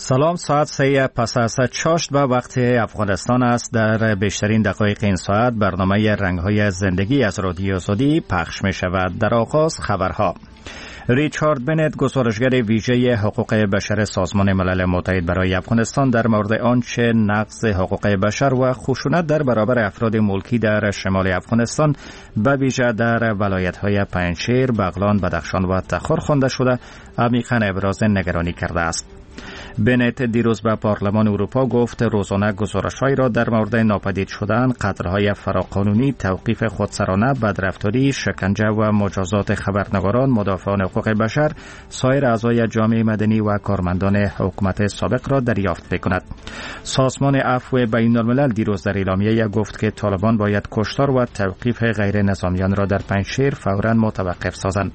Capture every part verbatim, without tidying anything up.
سلام، ساعت سه پس از چاشت به وقت افغانستان است. در بیشترین دقایق این ساعت برنامه رنگ‌های زندگی از رادیو آزادی پخش می شود. در آغاز خبرها. ریچارد بنت، گزارشگر ویژه حقوق بشر سازمان ملل متحد برای افغانستان، در مورد آنچه نقض حقوق بشر و خشونت در برابر افراد ملکی در شمال افغانستان به ویژه در ولایت‌های پنجشیر، بغلان، بدخشان و تخار خوانده شده، عمیقاً ابراز نگرانی کرده است. بنت دیروز به پارلمان اروپا گفت روزانه گزارش‌هایی را در مورد ناپدید شدن، قتل‌های فراقانونی، توقیف خودسرانه، بدرفتاری، شکنجه و مجازات خبرنگاران، مدافعان حقوق بشر، سایر اعضای جامعه مدنی و کارمندان حکومت سابق را دریافت بکند. سازمان عفو بین‌الملل دیروز در اعلامیه گفت که طالبان باید کشتار و توقیف غیر نظامیان را در پنجشیر فوراً متوقف سازند.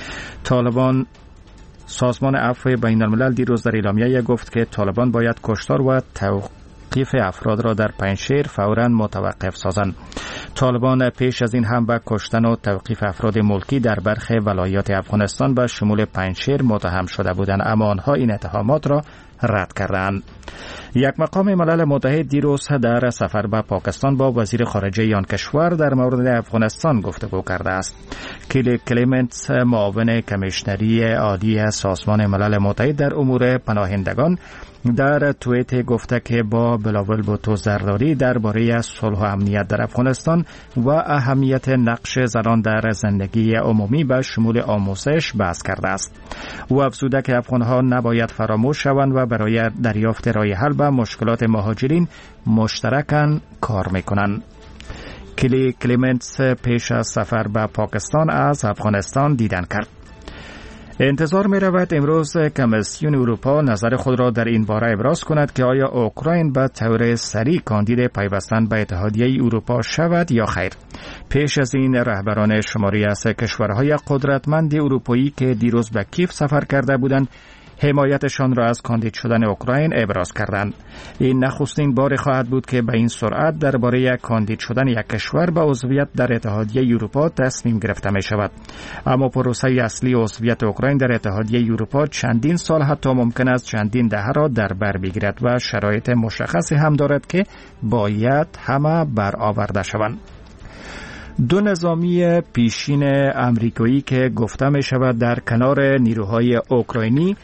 طالبان سازمان عفو بین الملل دیروز در اعلامیه گفت که طالبان باید کشتار و توقیف افراد را در پنجشیر فوراً متوقف سازند. طالبان پیش از این هم به کشتن و توقیف افراد ملکی در برخی ولایات افغانستان به شمول پنجشیر متهم شده بودند، اما آنها این اتهامات را رد کردند. یک مقام ملل متحد دیروز در سفر به پاکستان با وزیر خارجه آن کشور در مورد افغانستان گفتگو کرده است. کلی کلیمنت، معاون کمیشنری عالی سازمان ملل متحد در امور پناهندگان، در توییت گفته که با بلاول بوتو زرداری درباره صلح و امنیت در افغانستان و اهمیت نقش زنان در زندگی عمومی به شمول آموزش بحث کرده است. او افزوده که افغانها نباید فراموش شوند و برای دریافت راه حل به مشکلات مهاجرین مشترکاً کار میکنند. کلی کلیمنتس پیش از سفر به پاکستان از افغانستان دیدن کرد. انتظار می رود امروز کمیسیون اروپا نظر خود را در این باره ابراز کند که آیا اوکراین به طور سریع کاندید پیوستن به اتحادیه اروپا شود یا خیر. پیش از این رهبران شماری از کشورهای قدرتمند اروپایی که دیروز به کیف سفر کرده بودند حمایتشان را از کاندید شدن اوکراین ابراز کردند. این نخستین بار خواهد بود که به این سرعت درباره کاندید شدن یک کشور به عضویت در اتحادیه اروپا تصمیم گرفته می شود. اما پروسه اصلی عضویت اوکراین در اتحادیه اروپا چندین سال، حتی ممکن است چندین دهه را در بر بگیرد و شرایط مشخصی هم دارد که باید همه برآورده شوند. دو نظامی پیشین امریکایی که گفته می شود در کنار نیروهای اوکراینی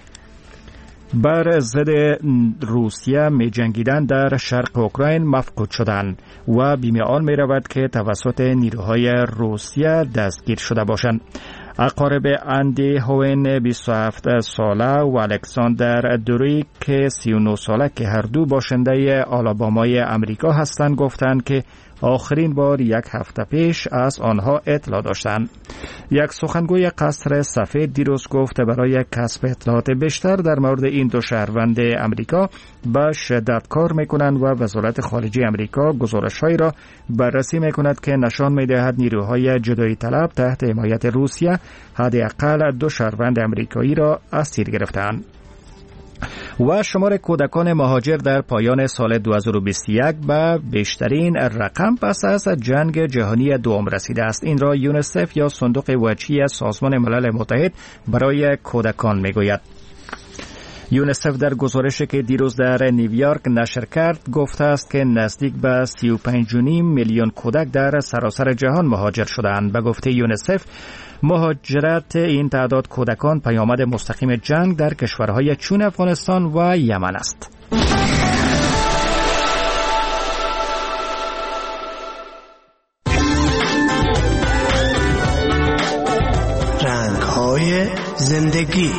بر ضد روسیه می جنگیدند در شرق اوکراین مفقود شدند و بیمه آن می رود که توسط نیروهای روسیه دستگیر شده باشند. اقارب اندی هوین بیست و هفت ساله و الکساندر دوری که سی و نه ساله که هر دو باشنده آلابامای امریکا هستند گفتند که آخرین بار یک هفته پیش از آنها اطلاع داشتند. یک سخنگوی قصر سفید دیروز گفت برای کسب اطلاعات بیشتر در مورد این دو شهروند امریکا به شدت کار میکنند و وزارت خارجه امریکا گزارش‌هایی را بررسی میکند که نشان میدهد نیروهای جدایی طلب تحت حمایت روسیه حداقل دو شهروند امریکایی را اسیر گرفتند. و شمار کودکان مهاجر در پایان سال دو هزار و بیست و یک به بیشترین رقم پس از جنگ جهانی دوم رسیده است. این را یونیسف یا صندوق وجهی سازمان ملل متحد برای کودکان میگوید. یونیسف در گزارشی که دیروز در نیویورک نشر کرد گفته است که نزدیک به سی و پنج و نیم میلیون کودک در سراسر جهان مهاجر شدند. به گفته یونیسف مهاجرت این تعداد کودکان پیامد مستقیم جنگ در کشورهای چون افغانستان و یمن است. رنگ‌های زندگی.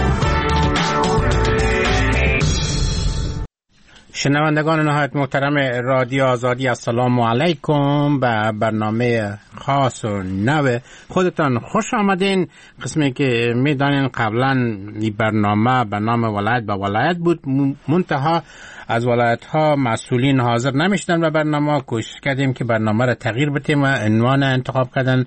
شنوندگان نهایت محترم رادیو آزادی، السلام علیکم. به برنامه خاص و نو خودتان خوش آمدین. قسمی که میدانین قبلا این برنامه به نام ولایت به ولایت بود، منتها از ولایت ها مسئولین حاضر نمیشدن و برنامه کوشش کردیم که برنامه را تغییر بدیم و عنوان انتخاب کردن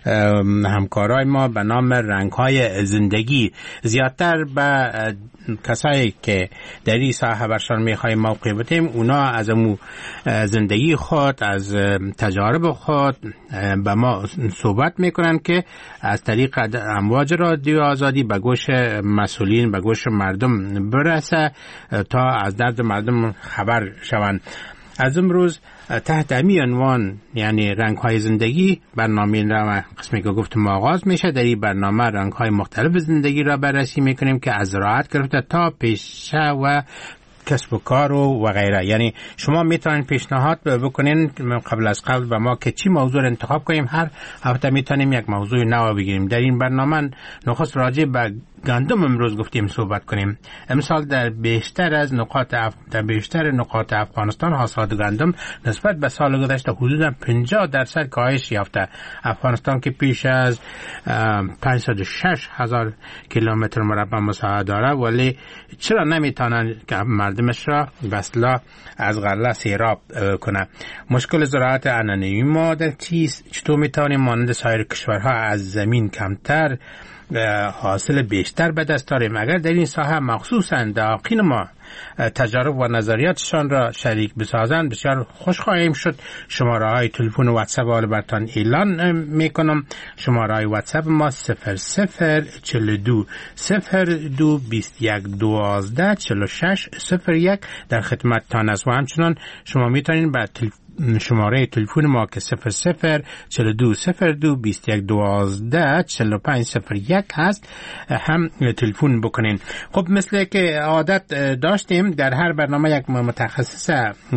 همکارای ما به نام رنگ های زندگی. زیادتر به کسایی که در این ساحه برشان میخوایم موقع بدیم، اونا از امو زندگی خود، از تجارب خود به ما صحبت میکنن که از طریق امواج رادیو آزادی به گوش مسئولین، به گوش مردم برسه تا از درد مردم خبر شوند. از امروز تحت امی عنوان یعنی رنگ های زندگی برنامه را قسمی که گفتم آغاز میشه. در این برنامه رنگ های مختلف زندگی را بررسی میکنیم که از زراعت گرفته تا پیشه و کسب و کار و غیره. یعنی شما میتونید پیشنهاد بکنین قبل از قبل به ما که چی موضوع را انتخاب کنیم. هر هفته میتونیم یک موضوع نو بگیریم. در این برنامه نخست راجع به گندم امروز گفتیم صحبت کنیم. امسال در بیشتر از نقاط اف... در بیشتر نقاط افغانستان حاصلات گندم نسبت به سال گذشته حدود پنجاه درصد کاهش یافته. افغانستان که پیش از پانصد و شش هزار کیلومتر مربع مساحت داره، ولی چرا نمیتونن که مردمش را بسلا از غله سیراب کنه؟ مشکل زراعت عنعنوی ما در چیست؟ چطور میتونیم مانند سایر کشورها از زمین کمتر حاصل بیشتر به دست داریم؟ اگر در این ساحه مخصوصا دقیقین ما تجارب و نظریاتشان را شریک بسازند بسیار خوش خواهیم شد. شماره های تلفن و واتساپ آل برتان اعلان میکنم. شماره های واتساپ ما صفر صفر چهل و دو صفر دو بیست و یک دوازده چهل و شش صفر یک در خدمت تان است و همچنان شما میتونید به تلفن شماره تلفن ما که صفر صفر چهل و دو صفر دو بیست و یک دوازده چهل و پنج صفر یک هست هم تلفن بکنین. خب مثل که عادت داشتیم در هر برنامه یک متخصص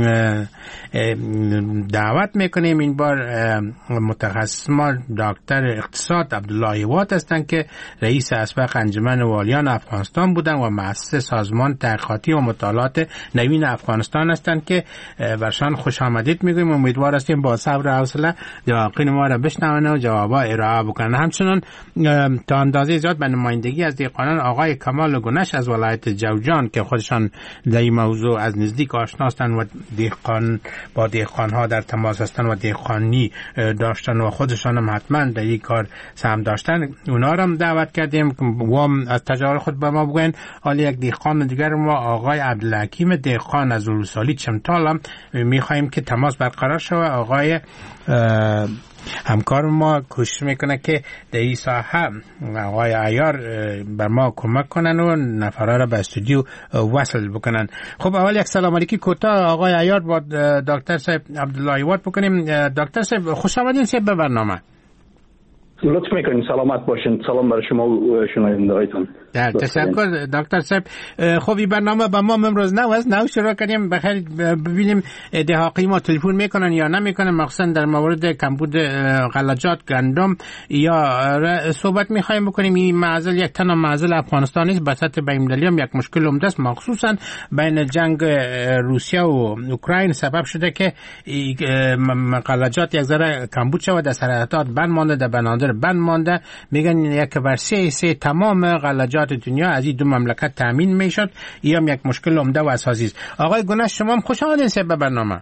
دعوت میکنیم. این بار متخصص ما دکتر اقتصاد عبدالله وات هستند که رئیس اسبق انجمن والیان افغانستان بودن و مؤسس سازمان تحقیقاتی و مطالعات نوین افغانستان هستند که برشان خوش آمدید میگویم. امیدوار هستیم با صبر و حوصله دقایق ما را بشنون و جوابا ارائه بکنن. همچنان تا اندازه زیاد به نمایندگی از دهقانان آقای کمال گنش از ولایت جوزجان که خودشان در این موضوع از نزدیک آشنا هستند و دهقان با دهقان‌ها در تماس هستند و دهقانی داشتن و خودشان هم حتما در این کار سهم داشتن، اونا را هم دعوت کردیم و از تجارب خود به ما بگوین. حالا یک دهقان دیگر ما آقای عبدالحکیم دهقان از روسالی چمتال هم می‌خوایم که تماس برقرار شود. آقای همکار ما کوشش میکنه که در این ساحه آقای عیار بر ما کمک کنن و نفرها را به استودیو وصل بکنن. خب اول یک سلام علیکی کوتاه آقای عیار با دکتر صاحب عبدالله وات بکنیم. دکتر صاحب خوش آمدین صاحب به برنامه. لطف میکنین، سلامت باشین. سلام برای شما و شنوندگانتون. در تشکر دکتر صاحب. خب این برنامه با ما امروز نو است، نو شروع کردیم. بخیر ببینیم دهاقی ما تلفن میکنن یا نمیکنن، مخصوصا در مورد کمبود غلجات گندم یا صحبت میخوایم بکنیم. این معضل یک تنها معضل افغانستان نیست، به سطح بین‌المللی هم یک مشکل عمده است، مخصوصا بین جنگ روسیه و اوکراین سبب شده که غلجات یک ذره کمبود شود، در سرحدات بند مانده، در بنادر بند مانده. میگن یک بر سه سه تمام غلجات دنیا از این دو مملکت تامین میشد. این هم یک مشکل عمده و اساسی است. آقای گنش شما هم خوش آمدید به برنامه.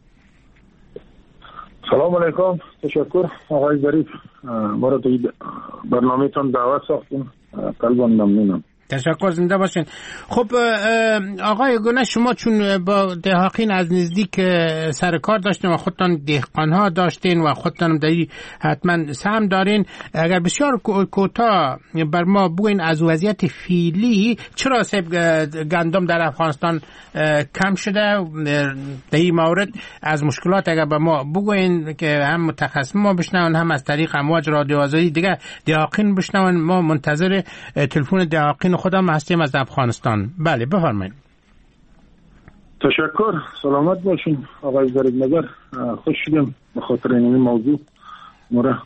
سلام علیکم، تشکر آقای ظریف، ما را به برنامه تان دعوت ساختیم، قلبا ممنونم. تشکر، زنده باشین. خب آقای گنش شما چون با دهقان از نزدیک سر کار داشتین و خودتان دهقان‌ها داشتین و خودتان در حتما سهم دارین، اگر بسیار کوتاه بر ما بگوین از وضعیت فعلی چرا سب گندم در افغانستان کم شده در این مورد، از مشکلات اگر به ما بگوین که هم متخصص ما بشنون هم از طریق امواج رادیو آزادی دیگه دهقان بشنون. ما منتظر تلفن دهقان خودم هستیم از افغانستان. بله بفرمایید. تشکر، سلامت باشین آقای ظریف نظر. خوش شدیم به خاطر این موضوع ما را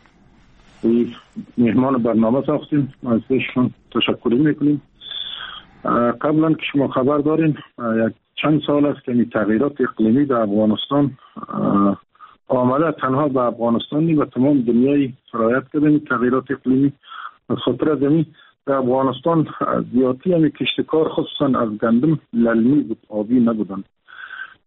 مهمان برنامه ساختیم، از بهشون تشکر میکنیم. قبلا که شما خبر دارین یک چند سال است که این تغییرات اقلیمی در افغانستان آمده، تنها به افغانستان نیست و تمام دنیای سرایت کرده این تغییرات اقلیمی. از خاطر زمین در افغانستان زیادی همی کشتکار خصوصا از گندم للمی بود، آبی نبودن.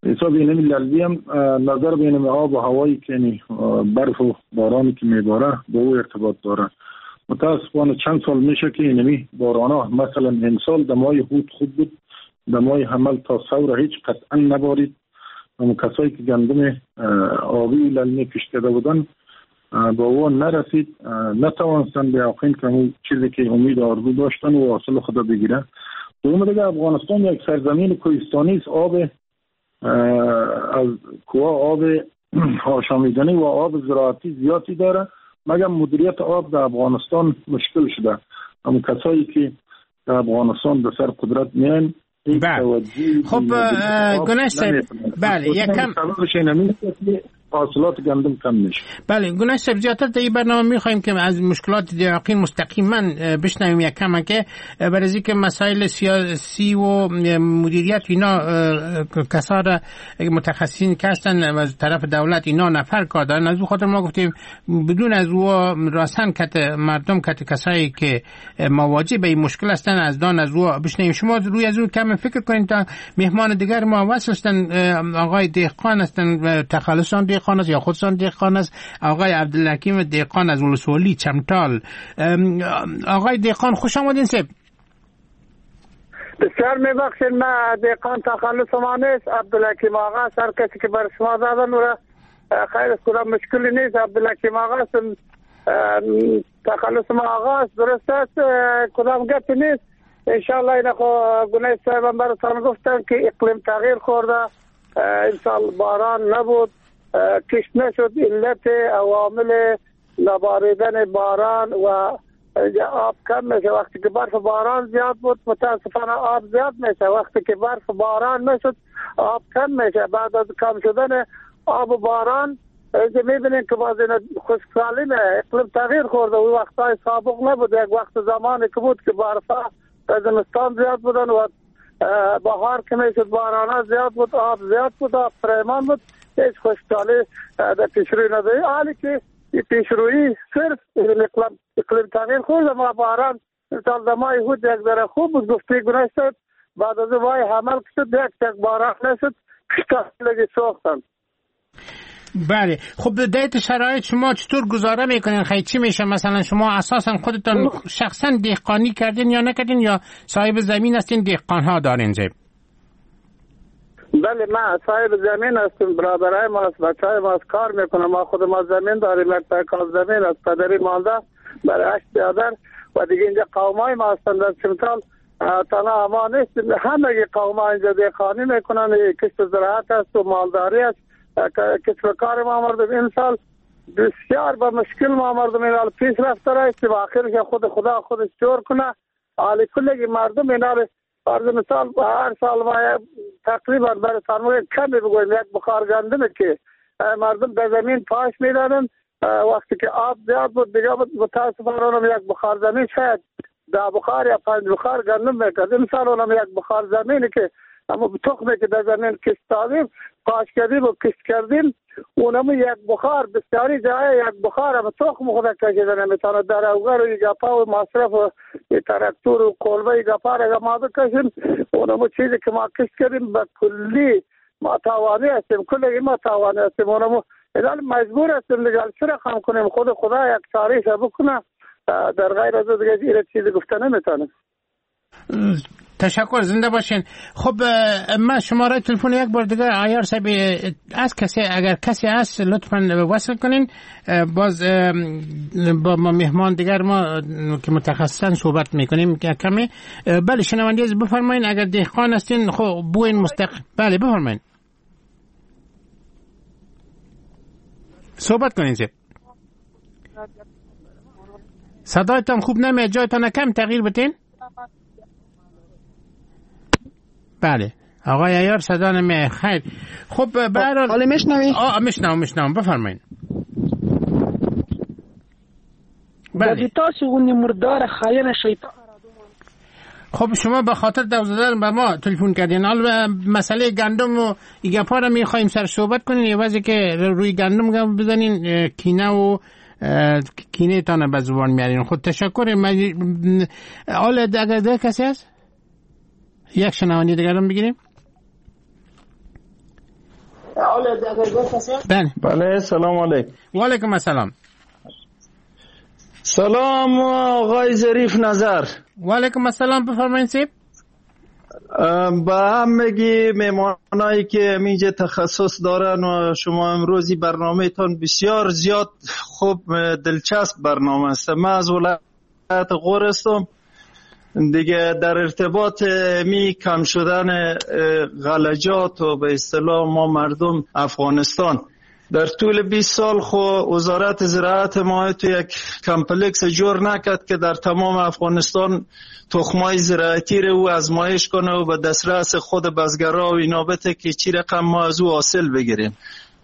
حساب اینمی للبی هم نظر به اینمی آب و هوایی که یعنی برف و بارانی که میباره با او ارتباط داره. متاسفانه چند سال میشه که اینمی بارانه مثلا امسال دمای هود خوب بود، دمای حمل تا سور هیچ قطعا نبارید. اما کسایی که گندم آبی للمی کشیده بودن با او نرسید، نتوانستن به یقین که اون چیزی که امید آرزو داشتن و حاصل خدا بگیره. دوم دیگه افغانستان یک سرزمین کوهستانی است. آب از کوه آب آشامیدنی و آب زراعتی زیادی داره، مگر مدیریت آب در افغانستان مشکل شده. اما کسایی که در افغانستان به سر قدرت میان بله. خب گناش صاحب، بله یکم حاصلات گندم کم میشه. بله گناش صاحب، زیادتر در این برنامه میخوایم که از مشکلات دیاقین مستقیما بشنویم یکم، که برای اینکه مسائل سیاسی و مدیریت اینا کسا متخصصین که هستن و از طرف دولت اینا نفر کار دارن، از اون خاطر ما گفتیم بدون از او راسن کت مردم کت کسایی که مواجه به این مشکل هستن از دان از او بشنویم. شما روی از اون کم فکر کنید تا مهمان دیگر ما وصل هستن. آقای دهقان هستن، تخلصان دهقان است یا خودشان دهقان است، آقای عبدالحکیم دهقان از ولسوالی چمتال. آقای دهقان خوش آمدین. سب بسیار میبخشید، من دهقان تخلص ما نیست، عبدالحکیم آقا است. هر کسی که بر شما دادن و خیر کدام مشکلی نیست. عبدالحکیم آقا است، تخلص ما آقا است، درست است، کدام گپی نیست. انشاءالله این خو گناه صاحبم براتان گفتن که اقلیم تغییر خورده، امسال باران نبود، کشت نشد. علت عوامل نباریدن باران و آب کم میشه. وقتی که برف باران زیاد بود متاسفانه آب زیاد میشه، وقتی که برف باران نشد آب کم میشه. بعد از کم شدن آب و باران میبینیم که باز این خشکسالی نه، اقلیم تغییر خورده. و وقتای سابق نبود، یک وقت زمانی که بود که برفا زمستان زیاد بودن و بهار که میشد باران زیاد بود، آب زیاد بود، آب پریمان بود، هیچ خشکسالی در پیشروی نداری. حالی که این پیشروی صرف اقلیم تغییر خورده. ما باران مثال دمای هود یک ذره خوب بود، گفتی گناه شد، بعد از وای حمل شد یک تک باران نشد، کشکالی سوختن. بله. خب در شرایط شما چطور گزاره میکنین؟ خیلی چی میشه؟ مثلا شما اساسا خودتان شخصا دهقانی کردین یا نکردین یا صاحب زمین هستین دهقان ها دارین؟ زب بله من صاحب زمین هستم، برادرای ما هست، بچهای ما هست، کار میکنم. ما خود ما زمین داریم، یک پیکار زمین از پدری مانده برای هشت برادر و دیگه اینجا قومای ما هستن در چمتال. تنها ما نیست، همه قوما اینجا دهقانی میکنن، کشت زراعت هست و مالداری هست. کسب کار ما مردم این سال بسیار با مشکل ما مردم این سال پیش رفته رایستی و آخرش خود خدا خودش جور کنه. حالی کلگی مردم این سال فرض مثال هر سال ما تقریبا برای سرمایه کمی بگویم یک بخار گندمه که مردم به زمین پاش میدادن. وقتی که آب زیاد بود دیگه متاسفانه اونم یک بخار زمین شاید ده بخار یا پنج بخار گندم میکرد. این سال اونم یک بخار زمینی که اما تخمی که در زمین کشت دادیم پاش کردیم و کشت کردیم اونم یک بخار بسیاری جای یک بخار اما تخم خود کشیده نمیتونه. در اوگر و گپا و مصرف و ترکتور و کلبه گپا را ما بکشیم اونم چیزی که ما کشت کردیم به کلی ما تاوانی هستیم، کلی ما تاوانی هستیم. اونم الان مجبور هستیم دیگه چه رقم کنیم، خود خدا یک چارهش بکنه. در غیر از دیگه این چیزی گفته نمیتونه. تشکر، زنده باشین. خب من شماره تلفن یک بار دیگه عیار صاحب از کسی اگر کسی هست لطفاً وصل کنین، باز با ما مهمان دیگر ما که متخصصاً صحبت میکنیم که کمی. بله شنونده از بفرمایین اگر دهقان هستین خب بوین مستقل. بله بفرمایین صحبت کنین. زب صدایتان خوب نمیاد، جایتان کم تغییر بتین. بله آقای عیار صدا نمیاد. خیر خب برحال حالا میشنوی؟ آه میشنوم میشنوم بفرمایید. بله تاسو اون مردار خاین شیطان. خب شما به خاطر دوزدن به ما تلفن کردین، حالا مسئله گندم و ایگپا را میخوایم سر صحبت کنین. یه وضعی که روی گندم بزنین کینه و کینه تانه به زبان میارین. خود تشکر. حالا اگر ده کسی هست یک شنوانی دیگر هم بگیریم. بله بله سلام علیکم. و علیکم السلام. سلام آقای ظریف نظر. و علیکم السلام، بفرمایید سیب. با همگی میمانایی که اینجا تخصص دارن و شما امروزی برنامه تان بسیار زیاد خوب دلچسب برنامه است. من از ولایت غور هستم دیگه. در ارتباط می کم شدن غلجات و به اصطلاح ما مردم افغانستان در طول بیست سال خو وزارت زراعت ما تو یک کمپلکس جور نکرد که در تمام افغانستان تخمای زراعتی رو آزمایش کنه و به دسترس خود بزگرا و اینا بده که چی رقم ما از او حاصل بگیریم.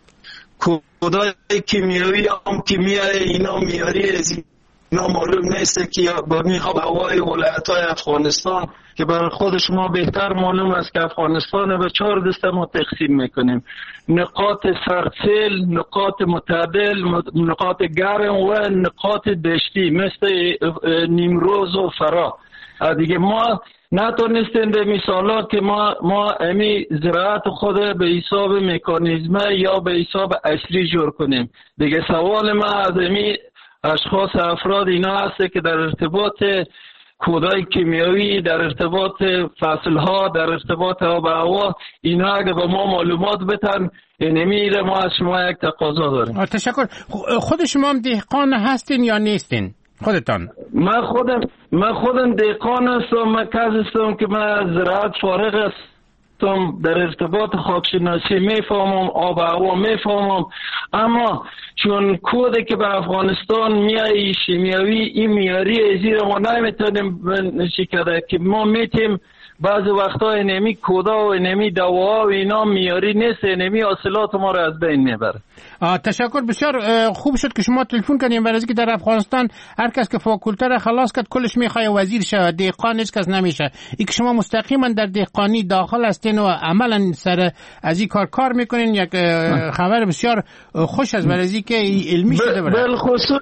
کودای کیمیایی هم کیمیای اینا میاری از اینا معلوم نیست که با میخواب هوای ولایت های افغانستان که برای خود شما بهتر معلوم است که افغانستان به چهار دسته ما تقسیم میکنیم: نقاط سرسیل، نقاط معتدل، نقاط گرم و نقاط دشتی مثل نیمروز و فرا. دیگه ما نتونستیم به مثالات که ما ما امی زراعت خود به حساب مکانیزم یا به حساب اصلی جور کنیم. دیگه سوال ما از امی اشخاص افراد اینا هست که در ارتباط کودای کیمیایی، در ارتباط فصلها، در ارتباط آب و هوا، اینا اگه به ما معلومات بتن نمیره. ما از شما یک تقاضا داریم. تشکر. خود شما هم دهقان هستین یا نیستین خودتان؟ من خودم من خودم دهقان هستم. من کس هستم که من زراعت فارغ هستم، در ارتباط خاکشناسی میفهمم، آب و هوا میفهمم، اما چون کودی که به افغانستان میایی شیمیایی این میاری زیر ما نمیتونیم شکره که ما میتیم بعضی وقتا اینمی کودا و اینمی دوا و اینا میاری نیست، اینمی حاصلات ما رو از بین میبره. تشکر. بسیار خوب شد که شما تلفن کردین، برای اینکه در افغانستان هر کس که فاکولته را خلاص کرد کلش میخواد وزیر شه، دهقان هیچ کس نمیشه. این که شما مستقیما در دهقانی داخل هستین و عملا سر از این کار کار میکنین یک خبر بسیار خوش است، برای اینکه علمی شده. بالخصوص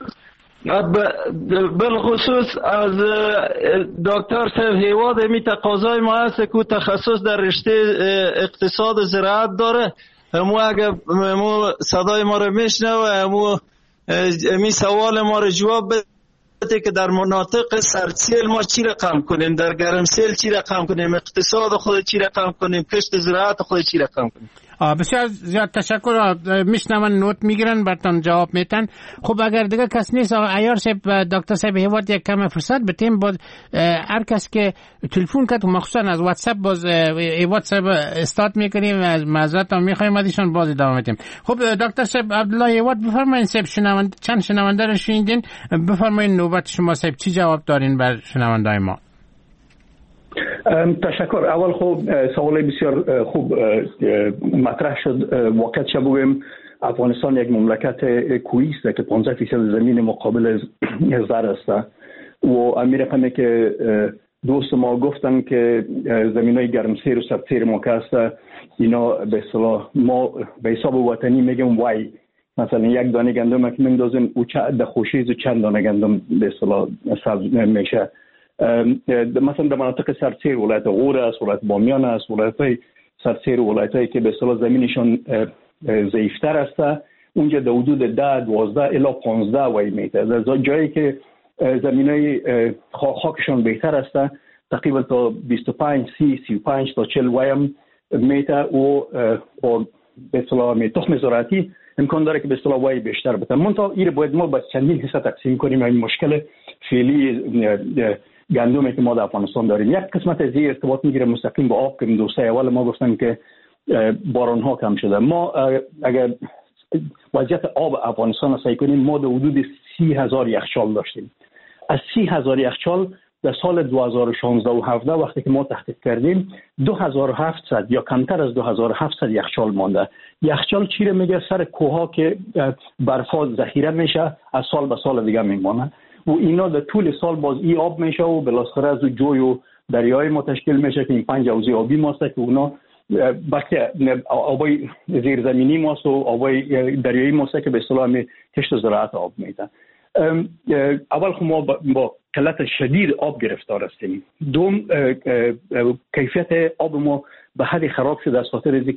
بالخصوص از دکتر صاحب هیواد می تقاضای ما هست که تخصص در رشته اقتصاد زراعت داره. همو اگه همو صدای ما رو میشنوه، همو می سوال ما رو جواب بده که در مناطق سردسیل ما چی رقم کنیم، در گرمسیل چی رقم کنیم، اقتصاد خود چی رقم کنیم، کشت زراعت خود چی رقم کنیم. بسیار زیاد تشکر. میشنون نوت میگیرن براتون جواب میتن. خب اگر دیگه کس نیست عیار صاحب، دکتر صاحب هیواد یک کم فرصت بتیم باز هر کس که تلفن کرد مخصوصا از واتساپ باز هیواد صاحب استارت میکنیم، از معذرت هم میخوایم ازشون باز ادامه میدیم. خب دکتر صاحب عبدالله هیواد بفرمایید. صاحب شنونده چند شنونده رو شنیدین، بفرمایید نوبت شما صاحب چی جواب دارین بر شنوندای ما؟ تشکر. اول خوب سوال بسیار خوب مطرح شد. واقعیت چه بگویم افغانستان یک مملکت کوهی است که پانزده فیصد زمین مقابل زر است و امیر رقمی که دوست ما گفتن که زمینای گرمسیر و سردسیر ما که است اینا به اصطلاح ما به حساب وطنی میگیم وای، مثلا یک دانه گندم که میندازیم او چند خوشیز و چند دانه گندم به اصطلاح سبز میشه. مثلا در مناطق سردسیر ولایت غور است، ولایت بامیان است، ولایت سردسیر ولایتایی که به اصطلاح زمینشون ضعیفتر است، اونجا در حدود ده دوازده الی پانزده وای میته. در جایی که زمینای خاکشون بهتر است تقریبا تا بیست و پنج سی سی و پنج تا چهل وای هم میته و به اصطلاح تخم زراعتی امکان داره که به اصطلاح وای بیشتر بده. منتها این باید ما با چندین حصه تقسیم کنیم. این مشکل فعلی گندمی که ما در افغانستان داریم یک قسمت از این ارتباط میگیره مستقیم با آب که دوسته اول ما گفتن که باران ها کم شده. ما اگر وضعیت آب افغانستان را سعی کنیم ما در حدود سی هزار یخچال داشتیم. از سی هزار یخچال در سال دو هزار و شانزده و هفده وقتی که ما تحقیق کردیم دو هزار و هفتصد یا کمتر از دو هزار و هفتصد یخچال مانده. یخچال چی رو میگه؟ سر کوها که برفا ذخیره میشه از سال به سال دیگه میمونه و اینا در طول سال باز ای آب میشه و بالاخره از جوی و دریای ما تشکیل میشه که این پنج حوضه آبی ماست که اونا بلکه آبای زیرزمینی ماست و آبای دریایی ماست که به اصطلاح کشت زراعت آب میده. اول خب ما با قلت شدید آب گرفتار هستیم. دوم کیفیت آب ما به حد خراب شده از خاطر اینکه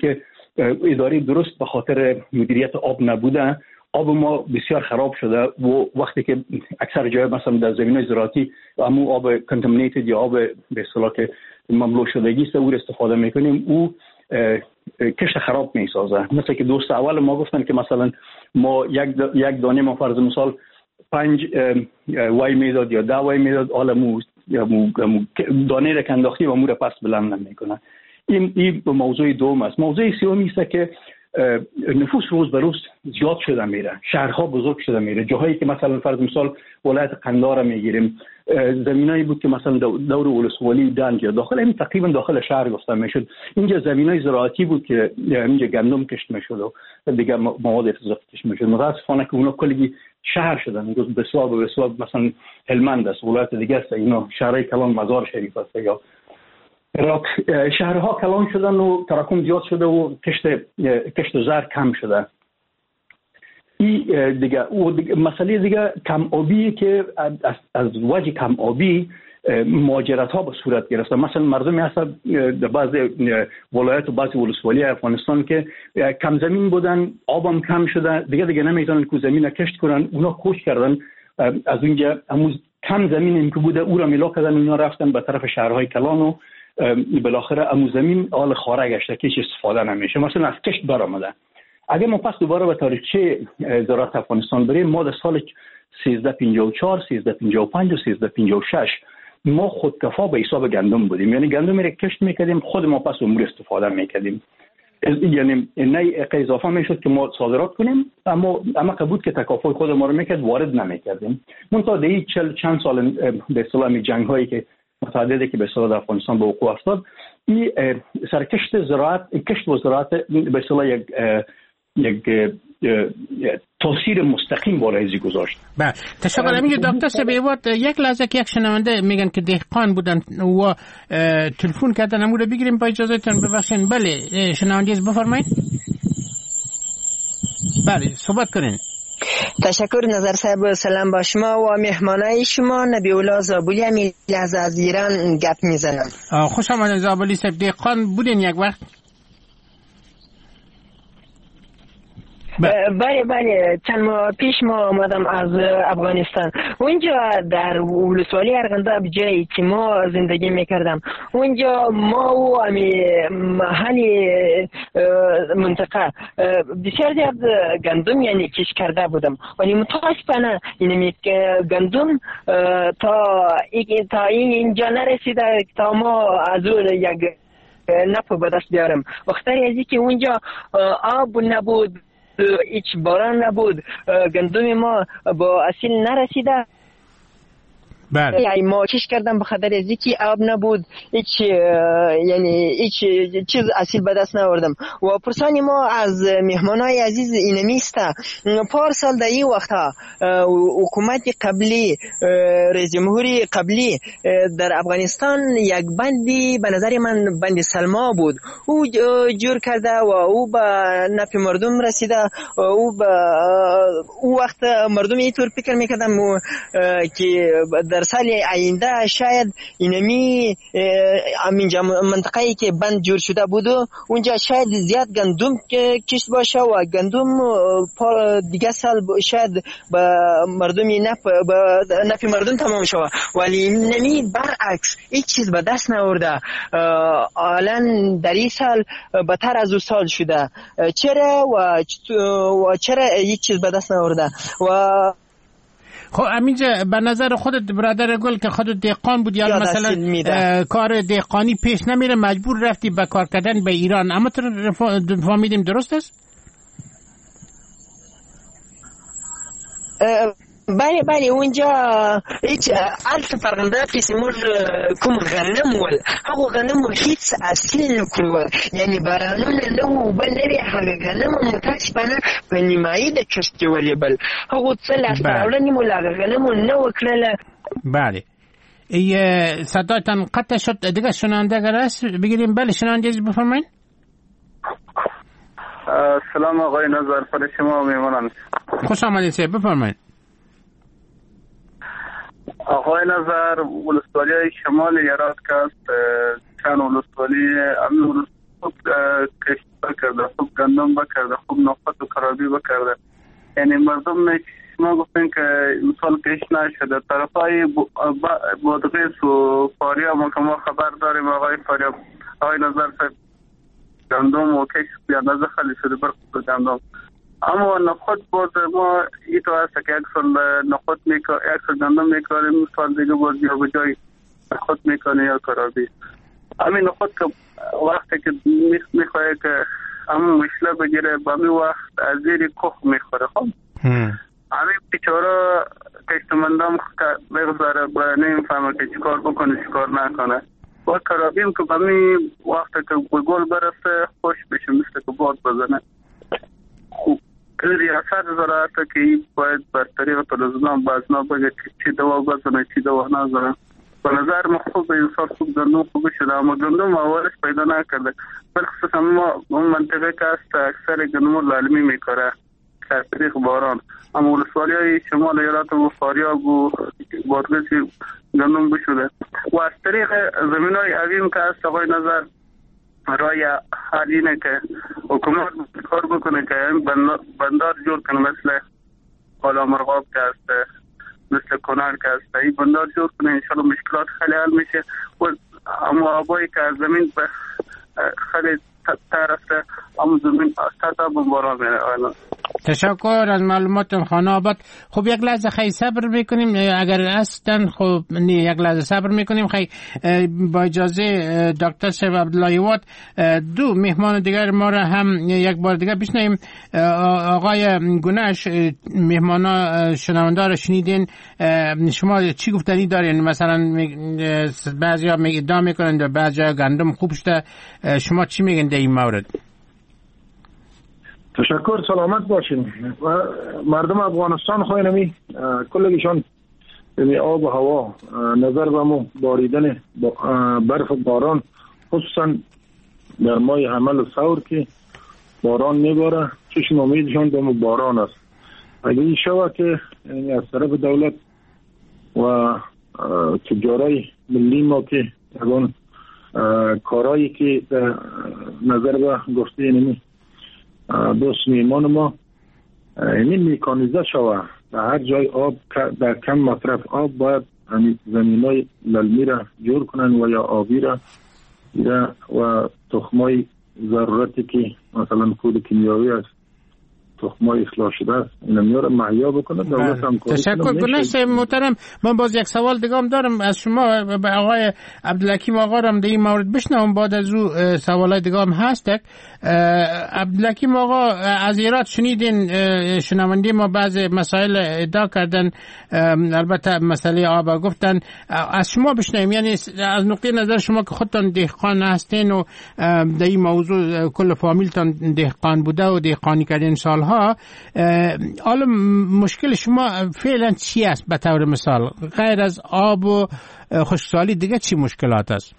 اداره درست به خاطر مدیریت آب نبوده، آب ما بسیار خراب شده و وقتی که اکثر جای مثلا در زمینای زراعتی همون آب کنتامینیتد یا آب به اصطلاح که مملو شدگی است او استفاده میکنیم، او کشت خراب میسازه. مثل که دوست اول ما گفتن که مثلا ما یک یک دانه ما فرض مثال پنج وای میداد یا ده وای میداد، حالا مو دانه را که انداختی و مو را پس بلند نمیکنه. این این موضوع دوم است. موضوع سومی است که نفوس روز به روز زیاد شده میره، شهرها بزرگ شده میره. جاهایی که مثلا فرض مثال ولایت قندهار میگیریم، زمینایی بود که مثلا دور ولسوالی دنج یا داخل این تقریبا داخل شهر گفته میشد، اینجا زمینای زراعتی بود که اینجا گندم کشت میشد و دیگه مواد غذایی کشت میشد. متاسفانه که اونا کلی شهر شدن. میگوز بسواب و بسواب مثلا هلمند است، ولایت دیگه است، اینا شهرهای کلان مزار شریف است یا عراق، شهرها کلان شدن و تراکم زیاد شده و کشت کشت زر کم شده. این دیگه و دیگه مسئله دیگه کم آبی که از از وجه کم آبی مهاجرت ها به صورت گرفته. مثلا مردمی هست در بعض ولایت و بعض ولسوالی افغانستان که کم زمین بودن، آبم کم شده، دیگه دیگه نمیتونن که زمین کشت کنن، اونا کوچ کردن از اونجا، همون کم زمین که بوده او را میلا کردن، اونا رفتن به طرف شهرهای کلان و بالاخره امو زمین حال خاره گشته که هیچ استفاده نمیشه، مثلا از کشت برآمده. اگه ما پس دوباره به تاریخچه زراعت افغانستان بریم، ما در سال سیزده پنجاه و چهار، سیزده پنجاه و پنج و سیزده پنجاه و شش ما خودکفا به حساب گندم بودیم، یعنی گندم را کشت میکردیم، خود ما پس امور استفاده میکردیم، یعنی نه اضافه میشد که ما صادرات کنیم، اما اما قبول که تکافل خود ما رو میکرد وارد نمیکردیم. منتها در چل چند سال به اصطلاح جنگ هایی که متعدده که به اصطلاح افغانستان به وقوع افتاد، این سرکشت زراعت، کشت و زراعت به اصطلاح یک یک تاثیر مستقیم بالای ازی گذاشت. بله، تشکر. میگه دکتر سبیوات، یک لحظه که یک شنونده میگن که دهقان بودن و تلفن کردن، امور بگیریم با اجازهتون. ببخشید. بله شنونده بفرمایید. بله صحبت کنین. تشکر نظر صاحب. سلام با شما و مهمانای شما. نبی الله زابلی امی لحظه از ایران گپ میزنم. خوش آمدید زابلی صاحب. دهقان بودین یک وقت؟ بله بله، چند ماه پیش ما آمدم از افغانستان. اونجا در ولسوالی ارغنداب جایی که ما زندگی میکردم، اونجا ما و امی محل منطقه بسیار زیاد گندم یعنی کش کرده بودم، ولی متاسفانه این گندم تا تا اینجا نرسیده تا ما از اون یک نفع به دست بیارم. وقتی ازی که اونجا آب نبود، هیچ باران نبود، گندم ما با اصیل نرسیده. بله. یعنی ما چیش کردم به خاطر از اینکه آب نبود، هیچ یعنی هیچ چیز اصیل به دست نآوردم. و پرسانی ما از مهمانای عزیز اینمی است، پارسال در این وقتها حکومت قبلی، رئیس جمهوری قبلی در افغانستان یک بندی به نظر من بند سلما بود، او جور کرده و او به نفع مردم رسیده. او به او وقت مردم اینطور فکر میکردم که در سال آینده شاید اینمی همینجا منطقه‌ای که بند جور شده بود اونجا شاید زیاد گندم کشت باشه و گندم دیگه سال شاید به مردمی نفع به نفع مردم تمام شود، ولی نمی برعکس هیچ چیز به دست نآورده. الان در این سال بدتر از اون سال شده. چرا و و چرا هیچ چیز به دست نآورده؟ و خب امینجا به نظر خودت برادر گل که خودت دهقان بودی، یا مثلا کار دهقانی پیش نمیره، مجبور رفتی به کار کردن به ایران، اما تو فهمیدیم درست است؟ بله بله، اونجا هیچ الف فرقنده پیسمور کم غنم ول هاو غنم هیچ اصیل نکرول، یعنی برانون نو بل نبی حقا غنم متاسفانه به نیمایی ده کشتی ولی بل هاو تصل از براوله نیمو لاغا غنم نو کرل. بله ای صدایتان قطع شد دیگه. شنانده گر است بگیریم. بله شنانده بفرمایید. سلام آقای نظر پر شما و میمانان. خوش آمدید سه بفرمایید. آقای نظر ولسوالی شمال عراق است، چند ولسوالی خوب کشت بکرده، خوب گندم بکرده، خوب نخود و کرابی بکرده. یعنی مردم ما گفتیم که مثال کشت نشده. طرف های بادغیس و فاریاب ما که ما خبر داریم آقای فاریاب آقای نظر صاحب گندم و کشت بیاندازه خالی شده بر خود گندم. اما نخود باز ما ایتو هست که یک سال نخود میکنه، یک سال گندم میکنه، مثال دیگه باز یا به جای نخود میکنه یا کرابی. همین نخود که وقتی که میخواه که همون مشله بگیره با می وقت از زیر کخ میخوره. خب همین بیچاره کشتمندم بگذاره با نمیفهمه که چیکار بکنه چیکار نکنه. و کرابیم که با می وقتی که به گل برسه خوش بشه مثل که باد بزنه. خوب ریاست زراعت که باید بر طریق تلویزیون بازنا بگه چی دوا بزنه چی دوا نزنه. به نظر ما خوب انسان خوب گندم خوب شده، اما گندم اولش پیدا نکرده. بلخصوصا ما اون منطقه که است اکثر گندم لالمی میکره که از طریق باران. اما ولسوالی های شمال ایالات و فاریاب و بادغیس گندم بشده و از طریق زمین های عظیم که است آقای نظر رای حال اینه که حکومت کار بکنه که بندار جور کنه مثل قلعه مرغاب که است، مثل کنار که است، این بندار جور کنه انشالله مشکلات خیلی حل میشه. و اما آبایی که از زمین خیلی ترفته اما زمین تا بمبارا میره. تشکر از معلوماتم خانه آباد. خب یک لحظه خیلی صبر میکنیم اگر هستن. خب یک لحظه صبر میکنیم. خیلی با اجازه دکتر صاحب عبداللهی وات دو مهمان دیگر ما را هم یک بار دیگر بشنویم. آقای گنش مهمانا شنونده را شنیدین، شما چی گفتنی دارین؟ مثلا بعضیا ادعا میکنن بعضیا گندم خوب شده، شما چی میگین در این مورد؟ تشکر، سلامت باشین. مردم افغانستان خواهی کلشان یعنی آب و هوا نظر به مو باریدن برف باران خصوصا در ماه حمل و ثور که باران میباره، چشم امیدشان به باران است. اگر این شوه که یعنی از طرف دولت و تجارای ملی ما که اون کارایی که نظر به گفته اینمی دوست میمان ما این میکانیزه شوه در هر جای آب در کم مصرف آب باید زمین های للمی را جور کنن و یا آبی را و تخمای ضرورتی که مثلا کود کیمیاوی است، تخمای اصلاح شده است، اینا میاره مهیا بکنه. دولت هم تشکر. گنش محترم، من باز یک سوال دیگه هم دارم از شما به آقای عبدالحکیم آقا را در این مورد بشنوم، بعد از او سوالای دیگه هم هست. عبدالحکیم آقا از ایراد شنیدین شنونده ما بعض مسائل ادعا کردن، البته مسئله آب گفتن. از شما بشنویم، یعنی از نقطه نظر شما که خودتان دهقان هستین و در این موضوع کل فامیلتان دهقان بوده و دهقانی کردین سالها، حالا مشکل شما فعلا چی است؟ به طور مثال غیر از آب و خشکسالی دیگه چی مشکلات است؟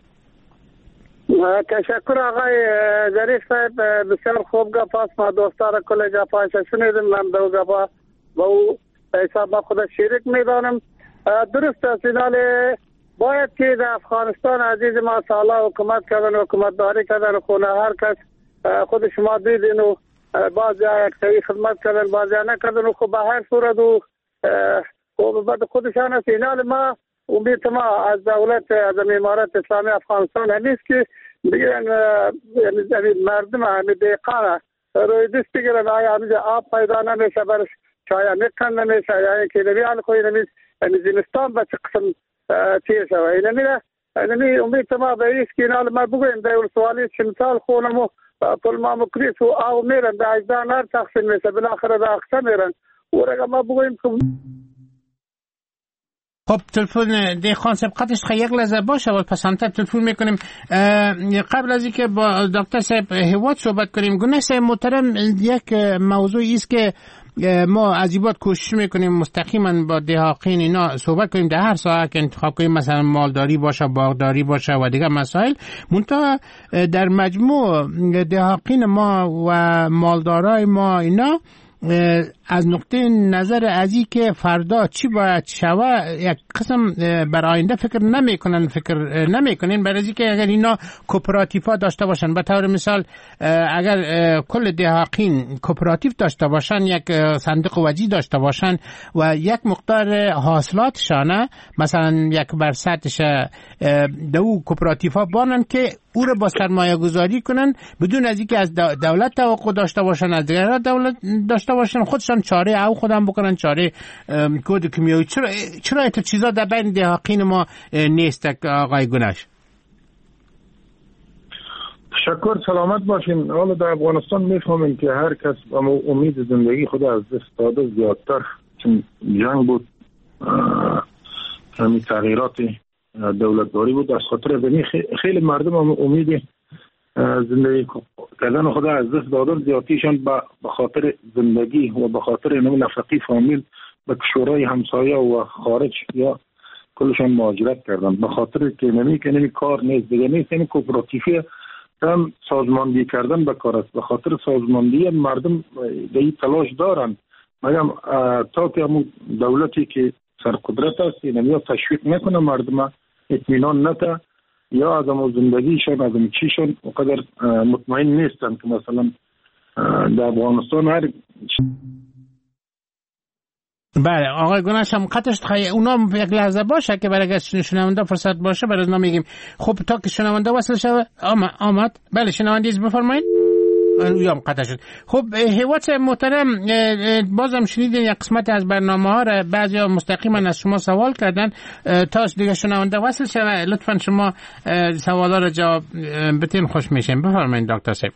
تشکر آقای ظریف صاحب، بسیار خوب گپ است. ما دوستان کل گپاش شنیدیم، من دو گپا با او حساب خود شریک میدانم. درست است، باید که در افغانستان عزیز ما سالا حکومت کردن و حکومت داری کردن، خونه هر کس خود شما دیدین و بعضی یک سری خدمت کردن بعضی نکردن و خب به هر صورت و بعد خودشان است. اینال ما امید ما از دولت از امارت اسلامی افغانستان همیست که بگیرن یعنی مردم همی دیقانه روی دست بگیرن آیا همیشه آب پیدا نمیشه برش چایا نکن نمیشه یا اینکه نمی حال خوی نمیست یعنی زمستان به چه قسم چیه شوه. این نمیره یعنی امید ما به ایست که اینال ما بگویم در سوالی چمثال خونمو پل ما مکریس و آو میرن در اجدان هر تقسیم میشه بالاخره در اقصا میرن و رگه ما بگویم که خب تلفن دیخان صاحب قطعش خیلی یک لحظه باشه و پسانتر تلفن میکنیم. قبل از اینکه با دکتر صاحب هیوات صحبت کنیم، گناه صاحب محترم یک موضوعی است که ما از این بعد کوشش میکنیم مستقیما با دهاقین اینا صحبت کنیم در هر ساعت که انتخاب کنیم، مثلا مالداری باشه باغداری باشه و دیگه مسائل. منتها در مجموع دهاقین ما و مالدارای ما اینا از نقطه نظر ازی که فردا چی باید شوه یک قسم بر آینده فکر نمیکنن فکر نمیکنین برای از که اگر اینا کوپراتیفا داشته باشن، به طور مثال اگر کل دهاقین کوپراتیف داشته باشن، یک صندوق وجی داشته باشن و یک مقدار حاصلاتشانه مثلا یک برصدش دو کوپراتیفا بانن که او رو با سرمایه گذاری کنن بدون از اینکه از دولت توقع داشته باشن، از دیگران دولت داشته باشن، خودشان چاره او خودم بکنن، چاره کد کیمیایی. چرا چرا ایت چیزا در بین دهاقین ما نیست آقای گنش؟ تشکر، سلامت باشین. حالا در افغانستان میفهمیم که هر کس امید زندگی خود از دست داده، زیادتر چون جنگ بود، همین تغییرات دولتداری بود، از خاطر بنی خیلی مردم امید زندگی کردن خود از دست دادن، زیادتیشان به خاطر زندگی و به خاطر نفقی فامیل به کشورهای همسایه و خارج یا کلشان مهاجرت کردن، به خاطر که نمی که نمی کار نیست دیگه، نیست این کوپراتیفی هم سازماندهی کردن به کار است. به خاطر سازماندهی مردم دیگه تلاش دارن، مگم تا که همون دولتی که سرقدرت است یا تشویق نکنه مردم اطمینان نده یا از همون زندگیشان از همون چیشان اقدر مطمئن نیستن که مثلا در افغانستان هر بله آقای گنش هم قطعش خیلی اونا یک لحظه باشه که برای شنونده فرصت باشه برای اونا میگیم. خب تا که شنونده وصل شده آمد. بله شنوندیز بفرمایید. یام قطع شد. خب هیوات محترم، بازم شنیدین یک قسمت از برنامه ها را بعضی ها مستقیما از شما سوال کردن، تا دیگه شنونده وصل شده لطفا شما سوالا را جواب بتین خوش میشین. بفرمایید دکتر صاحب.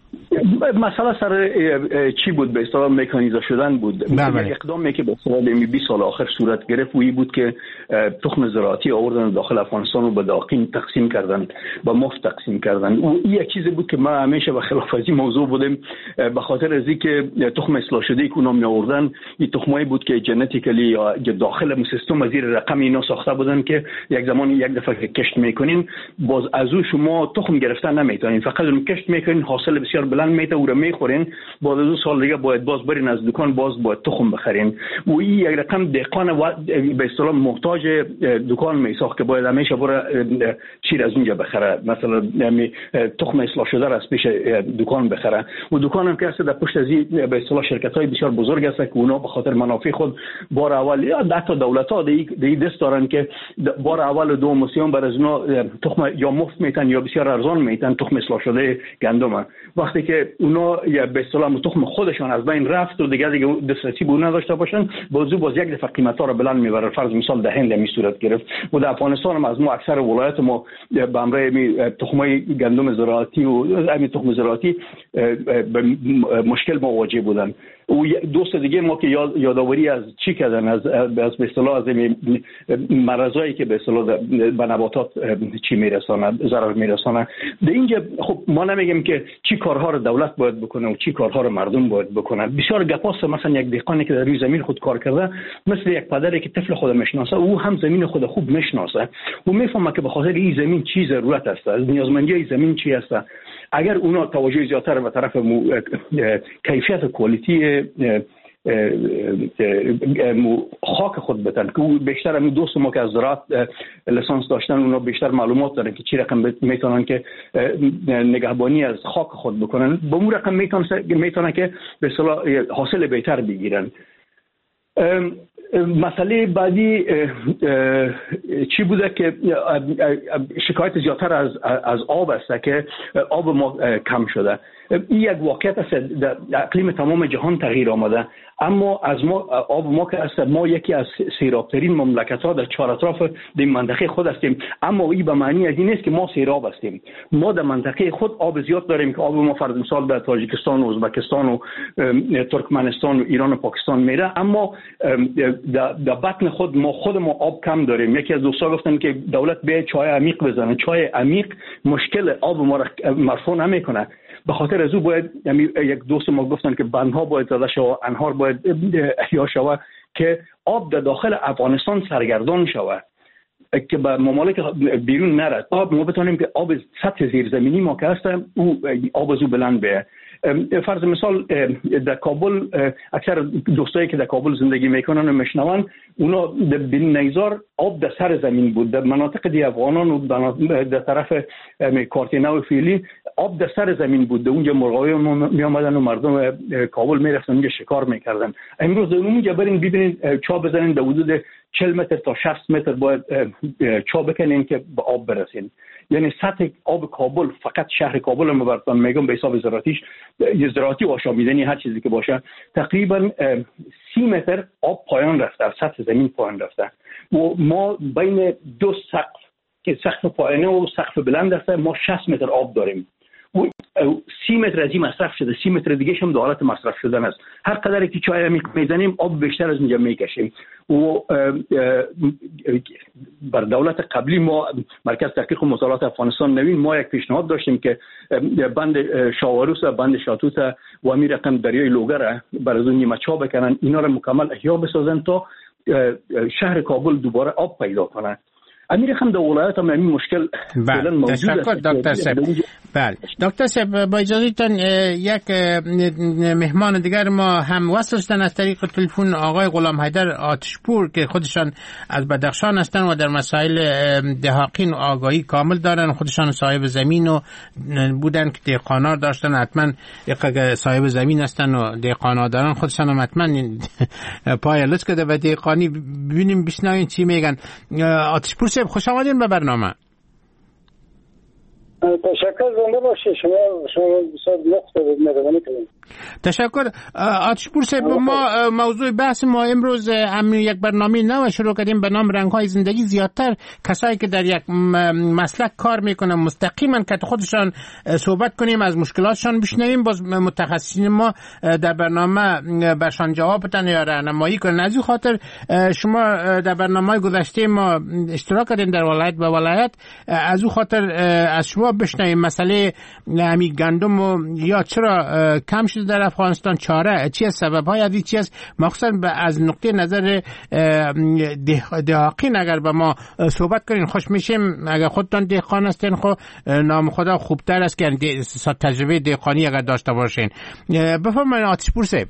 مسئله سر چی بود؟ به اصطلاح مکانیزه شدن بود. یک اقدامی که به اصطلاح بیست سال آخر صورت گرفت و این بود که تخم زراعتی آوردن داخل افغانستان و به داقین تقسیم کردن، با مفت تقسیم کردن. و این یک چیزی بود که ما همیشه به خلاف از این موضوع بودیم، به خاطر از اینکه تخم اصلاح شده که اونا می آوردن این تخمایی بود که ژنتیکلی یا داخل سیستم از زیر رقم اینا ساخته بودن که یک زمان یک دفعه که کشت میکنین باز از او شما تخم گرفتن نمیتونین، فقط اون کشت میکنین، حاصل بسیار بلند میته او رو میخورین، بعد از دو سال دیگه باید باز برین از دکان باز باید تخم بخرین. و این یک رقم دهقان و به اصطلاح محتاج دکان میساخت که باید همیشه بره شیر از اونجا بخره، مثلا تخم اصلاح شده را از پیش دکان بخره. و دکان هم که هست در پشت از این به اصطلاح شرکت های بسیار بزرگ هست که اونا به خاطر منافع خود بار اول یا حتی دولت ها دی دست دارن که بار اول و دوم مسیون بر از اونا تخم یا مفت میتن یا بسیار ارزان میتن تخم اصلاح شده گندم. وقتی که اونا یا به اصطلاح تخم خودشان از بین رفت و دیگه دیگه دسترسی به اون نداشته باشن، بازو باز یک دفعه قیمتا رو بلند میبره. فرض مثال ده هند می صورت گرفت و در افغانستان هم از ما اکثر ولایت ما به امر تخمای گندم زراعتی و همین تخم زراعتی به مشکل مواجه بودن. و دوست دیگه ما که یاد یادآوری از چی کردن از از به اصطلاح از مرضایی که به اصطلاح به نباتات چی میرساند، ضرر میرساند. در اینجا خب ما نمیگیم که چی کارها رو دولت باید بکنه و چی کارها رو مردم باید بکنن. بسیار گپاست. مثلا یک دهقانی که در روی زمین خود کار کرده مثل یک پدری که طفل خود میشناسه، او هم زمین خود خوب میشناسه و میفهمه که به خاطر این زمین چی ضرورت است، از نیازمندی زمین چی است. اگر اونا توجه زیادتر به طرف کیفیت کوالیتی خاک خود بدن که بیشتر همین دوست ما که از زراعت لیسانس داشتن اونا بیشتر معلومات دارن که چی رقم میتونن که نگهبانی از خاک خود بکنن، با اون رقم میتونن که به اصطلاح حاصل بهتر بگیرن. مسئله بعدی چی بوده که شکایت زیادتر از از آب است که آب ما کم شده. این یک واقعیت است، در اقلیم تمام جهان تغییر آمده، اما از ما آب ما که است ما یکی از سیرابترین مملکت ها در چهار اطراف این منطقه خود هستیم، اما این به معنی از این نیست که ما سیراب هستیم. ما در منطقه خود آب زیاد داریم که آب ما فرض مثال در تاجیکستان و ازبکستان و ترکمنستان و ایران و پاکستان میره، اما در بطن خود ما خود ما آب کم داریم. یکی از دوستا گفتن که دولت به چای عمیق بزنه. چای عمیق مشکل آب ما را مرفوع نمیکنه. به خاطر از او باید یک دوست ما گفتن که بندها باید زده شود، انهار باید احیا شود که آب در داخل افغانستان سرگردان شود که به ممالک بیرون نرد. آب ما بتونیم که آب سطح زیرزمینی ما که هست او آب از او بلند به فرض مثال در کابل اکثر دوستایی که در کابل زندگی میکنن و میشنون اونا به نیزار آب در سر زمین بود. در مناطق دی افغانان و در طرف کارتینا و فیلی آب در سر زمین بود. در اونجا مرغای می آمدن و مردم کابل میرفتن اونجا شکار میکردن. امروز در اونجا برین ببینید چا بزنین در حدود چهل متر تا شصت متر باید چا بکنین که به آب برسین. یعنی سطح آب کابل فقط شهر کابل هم براتون میگم به حساب زراعتیش زراعتی و آشامیدنی هر چیزی که باشه تقریبا سی متر آب پایان رفته، سطح زمین پایان رفته و ما بین دو سقف که سقف پایانه و سقف بلند هست ما شصت متر آب داریم و سی متر از این مصرف شده، سی متر دیگه هم در حالت مصرف شدن است. هر قدری که چای میزنیم آب بیشتر از اینجا میکشیم و بر دولت قبلی ما مرکز تحقیق و مطالعات افغانستان نوین ما یک پیشنهاد داشتیم که بند شاوروس، بند شاتوت و امیر رقم دریای لوگر بر از اون نیمه چا بکنن، اینا را مکمل احیا بسازن تا شهر کابل دوباره آب پیدا کنه. امیر خم در ولایت هم همین مشکل فعلا موجود است. تشکر دکتر صاحب. بله دکتر صاحب با اجازهتون یک مهمان دیگر ما هم وصل شدن از طریق تلفن، آقای غلام حیدر آتشپور که خودشان از بدخشان هستند و در مسائل دهاقین و آگاهی کامل دارن. خودشان صاحب زمین و بودن که دهقانا داشتن، حتما صاحب زمین هستن و دهقانا دارن، خودشان هم حتما پای لطف کرده و دهقانی ببینیم بشنویم چی میگن. آتشپور صاحب خوش آمدین به برنامه. تشکر، زنده باشید. شما شما بسیار لطف دارید، مهربانی کنید. تشکر. آتشپور صاحب ما موضوع بحث ما امروز هم یک برنامه نو شروع کردیم به نام رنگ‌های زندگی. زیادتر کسایی که در یک مسلک کار میکنن مستقیما که خودشان صحبت کنیم، از مشکلاتشان بشنویم، باز متخصصین ما در برنامه برشان جواب بدن یا راهنمایی کنن. از این خاطر شما در برنامه گذشته ما اشتراک کردین در ولایت به ولایت، از این خاطر از شما بشنویم مسئله همین گندم و یا چرا کم شده در افغانستان، چاره چی است، سبب‌های از این چی است، مخصوصا از نقطه نظر دهقان اگر با ما صحبت کنین خوش میشیم. اگر خودتان دهقان هستین خب نام خدا خوبتر است که تجربه دهقانی اگر داشته باشین. بفرمایید آتشپور صاحب.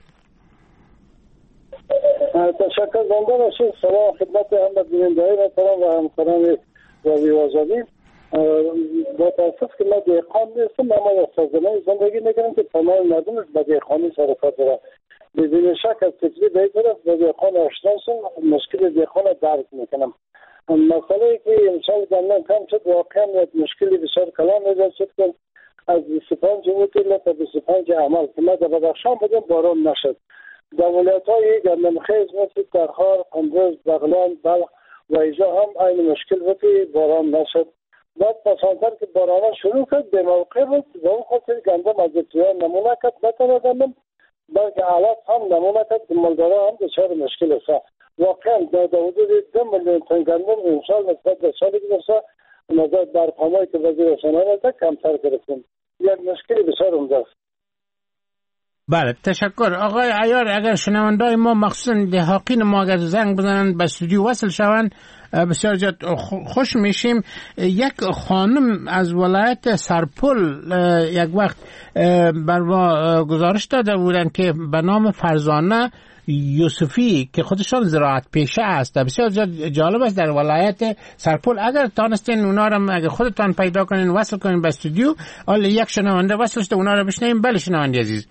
تشکر، زنده باشید. سلام خدمت همه بیننده‌های محترم و همکاران رادیو آزادی. با تاسف که من دهقان نیستم، اما در سازمان زندگی میکنم که تمام مردم با دهقانی سر و کار دارم. بدون شک از تجربه به این طرف با دهقان آشنا هستم، مشکل دهقان را درک میکنم. مسئله که امسال گندم کم شد واقعا یک مشکلی بسیار کلان ایجاد شد که از بیست و پنج اوتیل تا بیست و پنج عمل که من در بدخشان بودم باران نشد. در ولایت‌های گندم خیز مثل ترخار، قندوز، بغلان، بلخ و اینجا هم این مشکل بود که باران نشد. بعد پسانتر که باران شروع کرد به موقع بود و اون خاطر گندم از ابتدا نمونه کرد، نه تنها گندم بلکه علف هم نمونه کرد که مالدارا هم دچار مشکل است. واقعا در حدود دو میلیون تن گندم امسال نسبت به سال گذشته نظر بر برنامه‌ای که وزیر رسانه‌ها داد کمتر گرفتیم. یک مشکلی بسیار عمده است. بله تشکر. آقای عیار، اگر شنوندای ما مخصوصا دهاقین ما اگر زنگ بزنن به استودیو وصل شوند بسیار زیاد خوش میشیم. یک خانم از ولایت سرپل یک وقت بر ما گزارش داده بودن که به نام فرزانه یوسفی که خودشان زراعت پیشه است. بسیار جالب است در ولایت سرپل. اگر تانستین اونا رو اگر خودتان پیدا کنین وصل کنین به استودیو، حالا یک شنونده وصل شده اونا رو بشنویم. بله شنونده عزیز.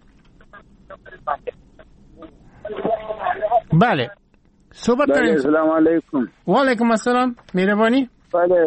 بله صحبت کنید. السلام علیکم. و علیکم السلام. مهربانی. بله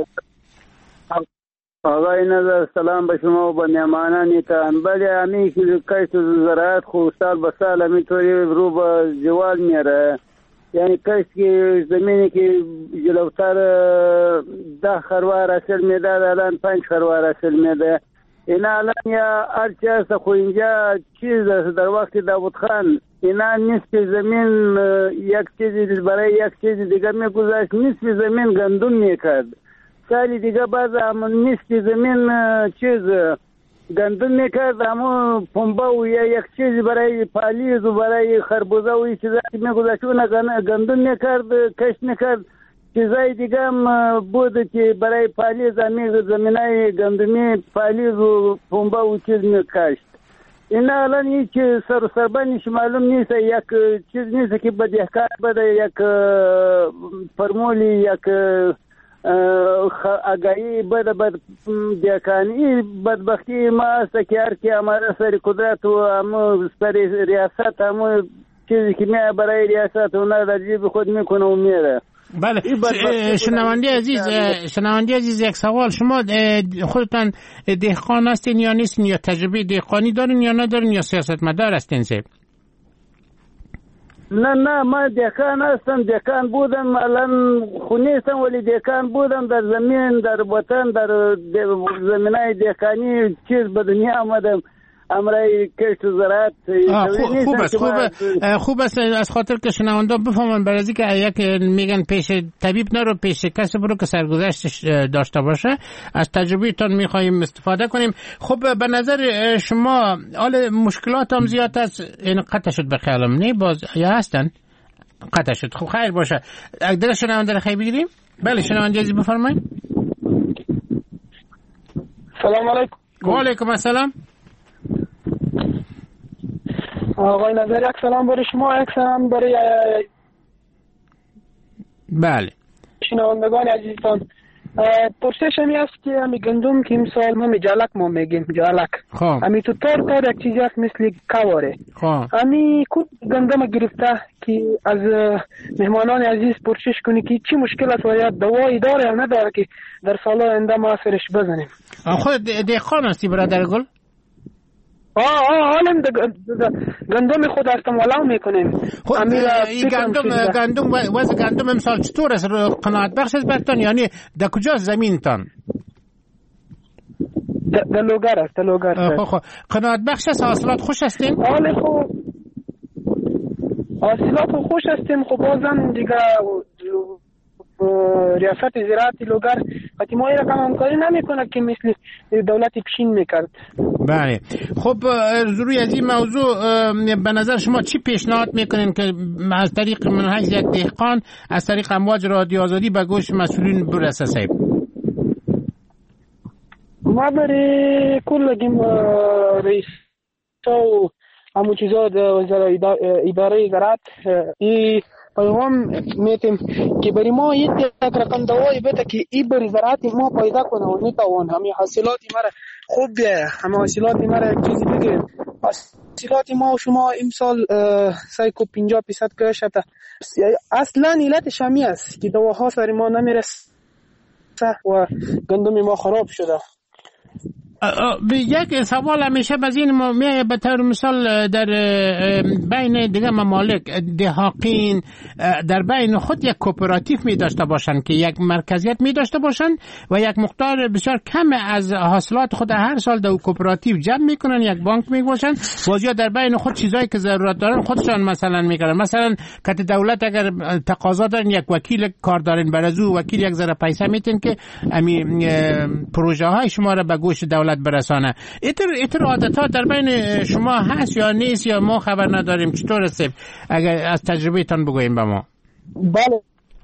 آقای نظر سلام به شما و به مهمانانتان. بله امی که کشت زراعت خو سال به سال همینطوری رو به زوال میره. یعنی کشت که زمینی که جلوتر ده خروار حاصل میده الان پنج خروار حاصل میده. اینا الان یا هرچی هست خو اینجا چیز است. در وقت داود خان اینا نصف زمین یک چیزی برای یک چیز دیگه میگذاشت، نصف زمین گندم میکرد، سالی دیگه باز هم نصف زمین چیز گندم میکرد، اما پنبه و یا یک چیزی برای پالیز و برای خربوزه و این چیزایی میگذاشت اون گندم میکرد، کشت میکرد. چیزای دیگه هم بود که برای پالیز همی زمینای گندمی پالیز و پنبه و چیز میکشت. این الان هیچ سر و سربندش معلوم نیست، یک چیز نیست که به دهکان بده، یک فرمولی، یک آگاهی بده به دهکان. این بدبختی ما است که هر کی اماره سر قدرت و امو سر ریاست، امو چیزی که میه برای ریاست و نه در جیب خود میکنه و میره. بله. شنونده عزیز، شنونده عزیز یک سوال، شما خودتان دهقان هستین یا نیستین، یا تجربه دهقانی دارین یا ندارین، یا سیاستمدار هستین؟ سه نه نه ما دهقان هستم، دهقان بودم، الان خونی هستم ولی دهقان بودم، در زمین، در وطن، در زمینای دهقانی چیز به دنیا آمدم، امرای کشت و زراعت. خوب است، خوب خوب است. از خاطر که شنوندگان بفهمن، برای اینکه یک میگن پیش طبیب نرو، پیش کسی برو که سرگذشتش داشته باشه. از تجربهتون میخوایم استفاده کنیم. خب به نظر شما حال مشکلات هم زیاد است، این قطع شد به خیالم نه باز یا هستن قطع شد. خب خیر باشه. اگر شنونده خیلی بگیریم. بله شنونده عزیز بفرمایید. سلام علیکم. و علیکم السلام. آقای نظر، یک سلام برای شما، یک سلام برای بله شنوندگان عزیزتان. پرسش همی است که همی گندم که امسال ما می جالک ما میگیم جالک، همی تو تار تار یک چیزی هست مثل کواره، همی کود گندم گرفته که از مهمانان عزیز پرسش کنی که چی مشکل است و یا دوایی داره یا نداره که در سال آینده ما سرش بزنیم. خود دهقان هستی برادر گل؟ آه آه حالم گندم خود هستم ولو میکنیم. این گندم گندم وز گندم امسال چطور است؟ قناعت بخش است برتان؟ یعنی در کجا زمینتان؟ در لوگر است، در لوگر است. خب قناعت بخش است؟ حاصلات خوش هستین؟ آله خوب حاصلات خوش هستیم. خب بازم دیگه ریاست زراعت لوگر وقتی ما این رقم همکاری نمیکنه که مثل دولت پیشین میکرد. بله. خب روی از این موضوع به نظر شما چی پیشنهاد میکنین که از طریق منحیث یک دهقان از طریق امواج رادیو آزادی به گوش مسئولین برسه؟ صاحب ما برای کل گیم رئیس و همون چیزا وزارت اداره زراعت ای پیغام میتیم که برای ما یک رقم دوایی بده که این بری زراعت ما پیدا کنه و نتوان همین حاصلات ما را خوب بیه، همین حاصلات ما را چیزی بگیریم. حاصلات ما و شما امسال سایکو پنجاه درصد کشته. اصلا علتش همی است که دواها سر ما نمیرسه و گندم ما خراب شده. یک سوال همیشه از این ما میایه به طور مثال در بین دیگه ممالک دهاقین در بین خود یک کوپراتیو می داشته باشن که یک مرکزیت می داشته باشن و یک مقدار بسیار کم از حاصلات خود هر سال در کوپراتیو جمع میکنن، یک بانک می باشن و در بین خود چیزایی که ضرورت دارن خودشان مثلا میکنن. مثلا که دولت اگر تقاضا دارن یک وکیل کار دارن، برازو وکیل یک ذره پیسه میتن که امی پروژه های شما را به گوش دولت برسانه. ایتر ایتر عادت‌ها در بین شما هست یا نیست یا ما خبر نداریم؟ چطور است؟ اگر از تجربه‌تان بگوییم به ما. بله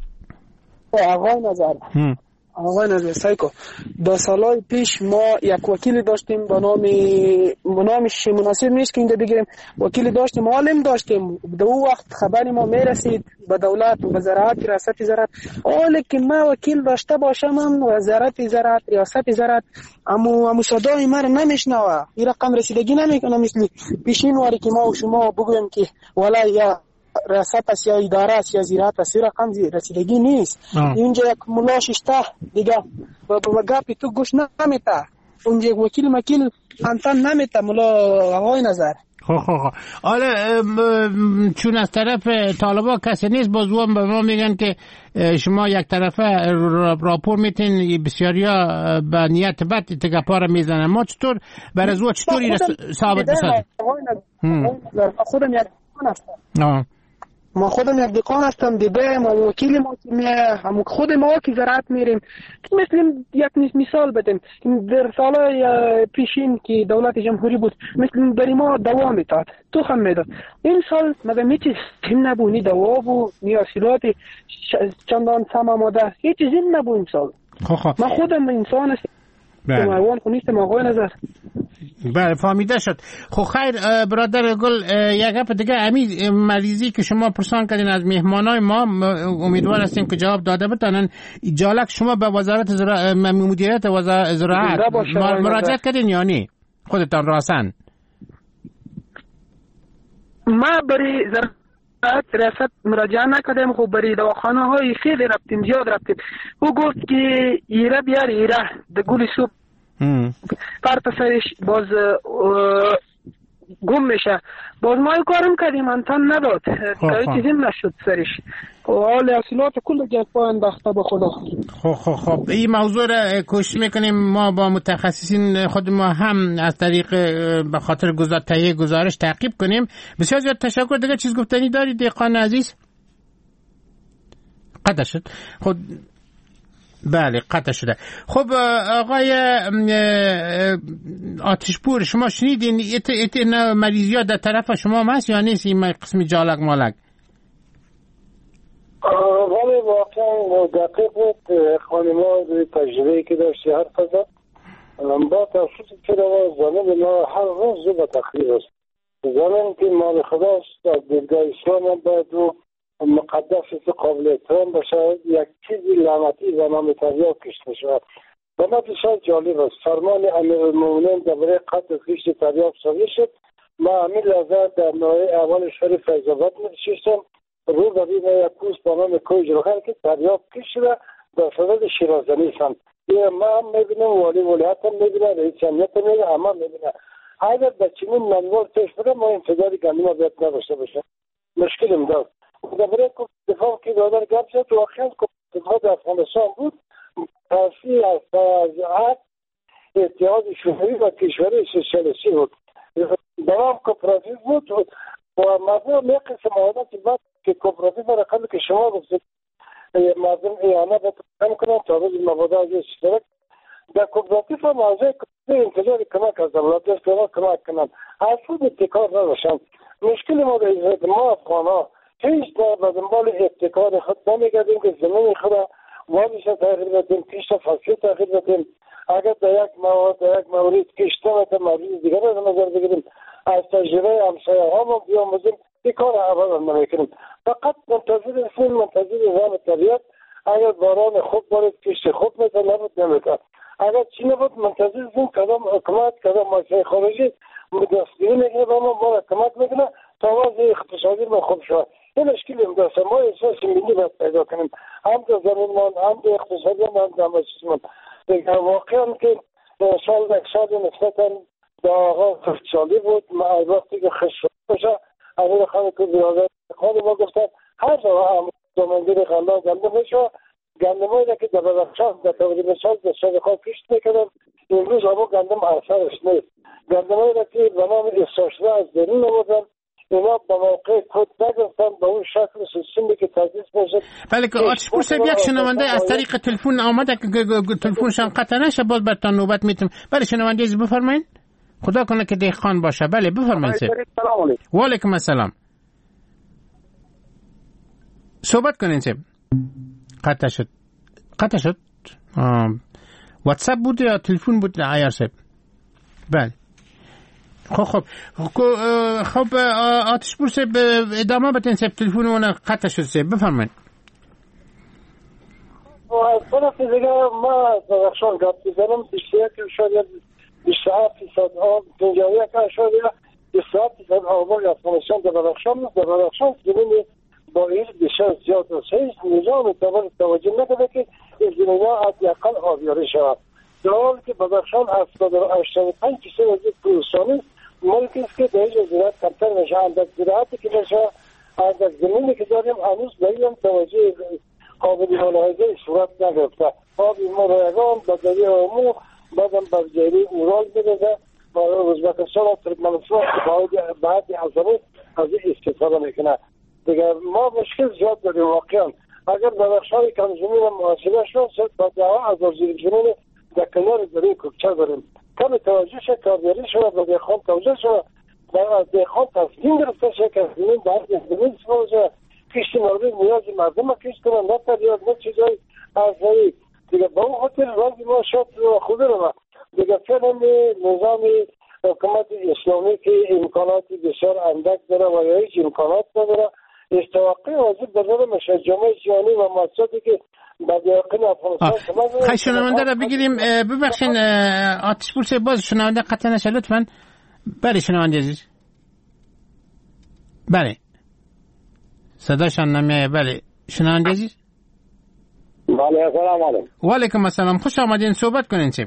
آقای نظر آقای نظر سایکو دو سالای پیش ما یک وکیل داشتیم به نام نامش مناسب نیست که اینجا بگیریم، وکیل داشتیم، عالم داشتیم. دو وقت خبری ما میرسید به دولت و وزارت ریاست زراعت، حالی که ما وکیل داشته باشم وزارت زراعت ریاست زراعت امو امو صدای ما رو نمیشنوه، این رقم رسیدگی نمیکنه مثل پیشین واری که ما و شما بگویم که والا یا ریاست است یا اداره است یا زراعت است، رقم رسیدگی نیست. اینجا یک ملا ششته دیگه و گپی تو گوش نمیته، اونجا یک وکیل مکیل انتن نمیته ملا آقای نظر. خب خب خب حالا چون از طرف طالبا کسی نیست، بازوام به ما میگن که شما یک طرفه راپور میتین بسیاریا به نیت بد تگپا را میزنن. ما چطور برای زو چطوری ثابت بسازیم؟ خودم یک دکان هستم ما خودم یک دکان هستم دیده ما وکیل ما میه هم خود ما که زراعت میریم. مثل یک مثال بدیم در سال پیشین که دولت جمهوری بود مثل برای ما دوا میداد، تخم میداد. این سال مگه می چیز هم نبود، نی دوا بود نی حاصلات چندان سم آماده، هیچ چیزی نبود این سال. ما خودم انسان هستم، حیوان خو نیستم آقای نظر. بله فهمیده شد. خب خیر برادر گل یک گپ دیگه، امی مریضی که شما پرسان کردین از مهمانای ما امیدوار هستیم که جواب داده بتانن. جالک شما به وزارت زراعت مدیریت وزارت زراعت مراجعه کردین یا نه خودتان راسن؟ ما برای زراعت ریاست مراجعه نکردیم، خب برای دواخانه های خیلی رفتیم، زیاد رفتیم. او گفت که ایره بیار ایره ده گل سوپ پرت سرش باز گم میشه. باز ما کارم کردیم انتان نداد، دیگه چیزی نشد سرش. حال اصلاحات کل جفا انداخته به خدا. خب خب خب این موضوع را کوشش میکنیم ما با متخصصین خود ما هم از طریق به خاطر گزار تهیه گزارش تعقیب کنیم. بسیار زیاد تشکر. دیگه چیز گفتنی داری دهقان عزیز؟ قطع شد. خب بله قطع شده. خب آقای آتشپور شما شنیدین این مریضیات در طرف شما هست یا نیست این قسمی جالک مالک؟ ولی واقعا دقیق بود. خانما تجربه که داشتی هر فضا با تفصیل که رو زمین ما هر روز به تخریب است. زمین که مال خداست از دیدگاه اسلام باید رو مقدس قابل احترام باشه. یک چیزی لعنتی و نام تریاک کشته شود. و ما بسیار جالب است. فرمان امیرالمومنین درباره قتل کشت تریاک صادر شد. ما همین لحظه در ناحیه اول شهر فیض آباد نشستم. رو ببین یک کوس با نام کوی جلوخر که تریاک کشت و در صدد شیرازنی سند. یه ما هم میبینم والی ولیت هم میبینم رئیس جمعیت هم میبینم همه میبینم. اگر به چنین منوال پیش بره ما انتظاری گندم باید نداشته باشه. مشکلم داشت. درباره دفاع که دادر گپ شد واقعا دفاع در افغانستان بود. تاثیر از عهد اتحاد شوروی و کشور سوسیالیستی بود. دوام کوپراتیو بود و مردم یک قسم آدم که بعد که کوپراتیو رقمی که شما گفتید مردم ایانه بتونن کنن تا روز مبادا از اشتراک در کوپراتیو هم موضوع انتظار کمک از دولت دست کمک کنن. از خود اتکار نداشتن. مشکل ما در ما افغان ها هیچ در دنبال ابتکار خود نمیگردیم که زمین خود وادیش تغییر بدیم، کشت فصلی تغییر بدیم. اگر در یک مواد در یک مورد کشته و تا مورد دیگر را نظر بگیریم از تجربه همسایه ها ما بیاموزیم این کار اول نمیکنیم. فقط منتظر اسم منتظر نظام طبیعت. اگر باران خوب بارد کشت خوب میتون نبود نمیتون. اگر چی نبود منتظر اسم کدام حکومت کدام ماشای خارجی دستگیری میکنه و ما ما کمک میکنه تا وضع اقتصادی ما خوب شود. این مشکلی هم داشته. ما احساس ملی باید پیدا کنیم. هم در زمینمان هم در اقتصادی هم در مسیسمان. دیگر واقعا که سال یک سال نسبتا در آغاز اقتصادی بود. ما وقتی که خشت باشه اول خانه که برادر خانه ما گفتن هر جا زمانگیر غلا گندم میشه. گندم هایی که در بدخشان در تقریبا سال در سال خواه کشت میکنم. امروز همون گندم اثرش نیست. گندم هایی که به نام احساشده از درون آمدن اینا با موقع کد نگفتن به اون شکل سیستمی که تدریس میشه. بله که آتشپور صاحب یک شنونده از طریق تلفن آمده که تلفنشان قطع نشه باز برتان نوبت میتیم. بله شنونده از بفرمایید. خدا کنه که دهقان باشه. بله بفرمایید. سلام علیکم. و علیکم السلام. صحبت کنین صاحب. قطع شد. قطع شد. واتساپ بود یا تلفن بود عیار صاحب؟ بله. خب خب خب آتشپور صاحب ادامه بدین صاحب تلفنمون قطع شد صاحب بفرمایید. از طرف دیگه ما از بدخشان گپ میزنم بیست و یک اشاریه بیست و هفت فیصد آب پنجاه و یک اشاریه بیست و هفت فیصد آبای افغانستان در بدخشان در بدخشان زمین با این بسیار زیاد است. هیچ نظام توجه نکرده که این زمین‌ها حداقل آبیاری شود. در حالی که بدخشان هفتاد و پنج فیصد از کوهستانی ملکی است که در اینجا زراعت کمتر میشه. اندک زراعتی که میشه اندک زمینی که داریم هنوز به این توجه قابل ملاحظه صورت نگرفته. آبی ما رایگان به دریای امو بعدم به جریای اورال میرسه و ازبکستان و ترکمنستان بعد عظمه از این استفاده میکنه. دیگر ما مشکل زیاد داریم واقعا. اگر بدخشان کم زمین محاصره شد با دعا از وزیر زمین در کنار دریای کوکچه داریم. کم توجه شد کارگری شد و دیخان توجه شد و از دیخان تصمیم گرفته شد که زمین باید زمین سفاده شد. کشتی مورد نیازی مردم ها کشت کنن نه تریاد نه چیزای ارزایی. دیگه با اون خاطر رازی ما شد خود رو ما دیگه فعلا نظام حکومت اسلامی که امکانات بسیار اندک داره و یا هیچ امکانات نداره، استواقع حاضر بذاره میشه جامعه جهانی و مؤسساتی که به دیاقین افغانستان. خیلی شنونده را بگیریم. ببخشین آتش پور باز شنونده قطع نشه لطفا. بله شنونده عزیز. بله صداشان نمیه. بله شنونده عزیز. بله سلام علیکم. و علیکم السلام. خوش آمدین، صحبت کنین. چه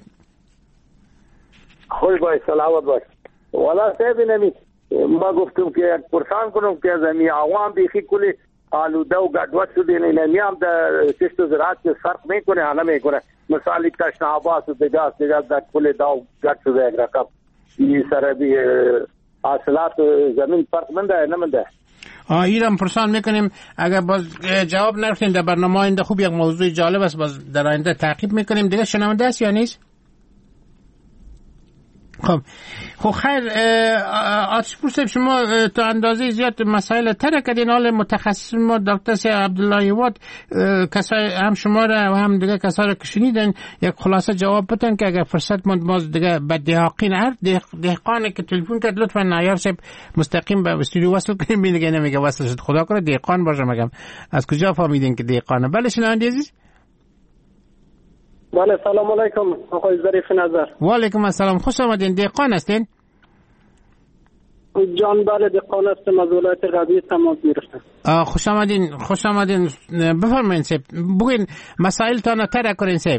خوش باش، سلامت باش. والا صاحب نمی ما گفتم که یک پرسان کنم که زمین عوام بیخی کلی آلوده و گدوت شده، نمی هم در کشت و زراعت که فرق میکنه ها نمیکنه. مثالی تشنه عباس و دیگه دیگه در کلی داو گد شده یک رقم این سر بی حاصلات زمین فرق منده نمنده. ایران پرسان میکنیم اگر باز جواب نرفتین در برنامه آینده خوب یک موضوع جالب است باز در آینده تعقیب میکنیم. دیگه شنونده است یا نیست؟ خب خب خیر آتش پور صاحب شما تا اندازه زیاد مسائل تر کردین. حال متخصص ما دکتر سی عبدالله واد کسای هم شما را و هم دیگه کسا را که شنیدن یک خلاصه جواب بتن که اگر فرصت مند باز دیگه به دهقان هر دهقانی که تلفن کرد لطفا نایار صاحب مستقیم به استودیو وصل کنیم. بین دیگه نمیگه وصل شد خدا کنه دهقان باشه. مگم از کجا فهمیدین که دهقانه؟ بله شنونده عزیز. بله سلام علیکم آقای ظریف نظر. و علیکم السلام. خوش آمدین. دهقان هستین؟ جان بله دهقان هستم، از ولایت غزنی تماس گرفتم. خوش آمدین خوش آمدین. بفرمایید صاحب بگین مسائل تا نتر کنین صاحب.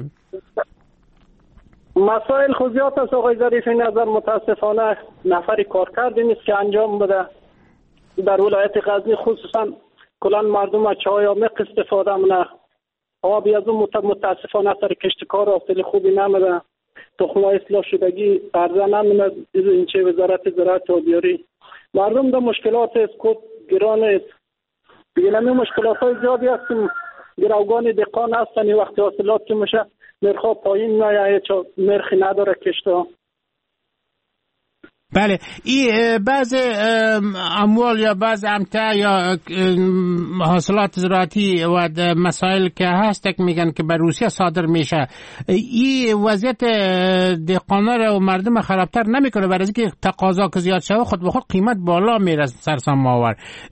مسائل خوزیات است آقای ظریف نظر. متاسفانه نفری کار کردی نیست که انجام بده. در ولایت غزنی خصوصا کلان مردم از چای عمیق استفاده منه. آبی از اون متاسفانه اثر کشتکار حاصل خوبی نمیده. تخم‌های اصلاح شدگی ارزه نمیده. این چه وزارت زراعت و بیاری مردم در مشکلات است، کود گران است. بگیم این مشکلات های زیادی هستیم. گروگان دهقان هستن وقتی حاصلات که میشه نرخ پایین میاد چون نرخی نداره کشتا. بله این بعض اموال یا بعض امتع یا حاصلات زراعتی و مسائل که هست که میگن که به روسیه صادر میشه، این وضعیت دهقانا را و مردم خرابتر نمیکنه؟ برای اینکه تقاضا که زیاد شده خود به خود قیمت بالا میره سرسام آور.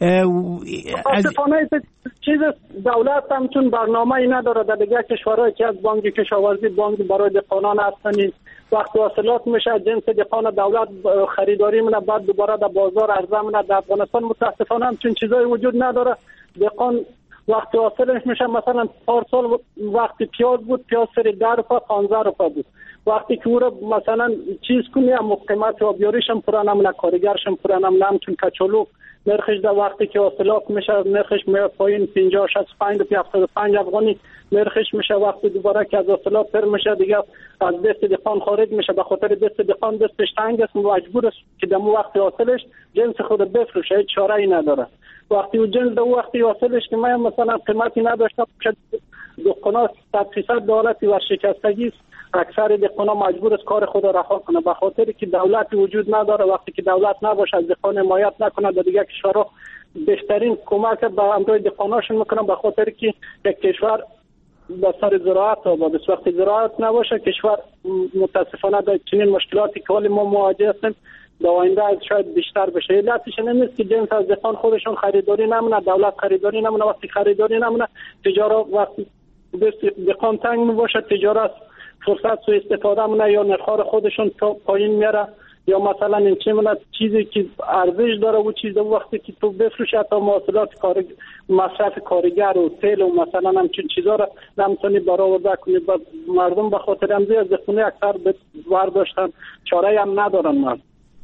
متاسفانه چیز دولت هم چون برنامه ای نداره در دیگه کشورهایی که از بانک کشاورزی بانک برای دهقانان هستن وقتی حاصلات میشه جنس دهقان دولت خریداری منه بعد دوباره در بازار عرضه منه. در افغانستان متاسفانه همچین چیزایی وجود نداره. دهقان وقتی حاصلش میشه مثلا پارسال وقتی پیاز بود پیاز سری ده روپا پانزده روپا بود. وقتی که او را مثلا چیز کنی هم قیمت آبیاریش هم پورا نمونه کارگرش هم پورا نمونه همچون کچولو نرخش در وقتی که حاصلات میشه نرخش میاد پایین پنجاه شصت و پنج تا هفتاد و پنج افغانی نرخش میشه. وقتی دوباره که از حاصلات پر میشه دیگه از دست دهقان خارج میشه. به خاطر دست دهقان دستش تنگ است مجبور است که در وقتی حاصلش جنس خود بفروشه، هیچ چاره ای نداره. وقتی اون جنس در وقتی حاصلش که من مثلا قیمتی نداشته باشه دهقانا صد فیصد دولتی ورشکستگی است. اکثر دهقانا مجبور است کار خود را رها کنه به خاطر که دولتی وجود نداره. وقتی که دولت نباشه از دهقان حمایت نکنه در دیگه کشورها بهترین کمک به امروی دهقاناشون میکنن به خاطر که یک کشور به سر زراعت آباد است. وقتی زراعت نباشه کشور متاسفانه در چنین مشکلاتی که حال ما مواجه هستیم در آینده شاید بیشتر بشه. علتش نمیست که جنس از دهقان خودشون خریداری نمونه، دولت خریداری نمونه. وقتی خریداری نمونه تجارت وقتی دهقان تنگ میباشه تجارت فرصت سو استفاده مونه یا نرخ خودشون پایین میاره یا مثلا این چه مونه چیزی که ارزش داره و چیز وقتی که تو بفروشی تا محصولات کار مصرف کارگر و تیل و مثلا همچین چیزا رو نمیتونی برآورده کنی. مردم به خاطر همزی از خونه اکثر برداشتن چاره هم ندارن مردم.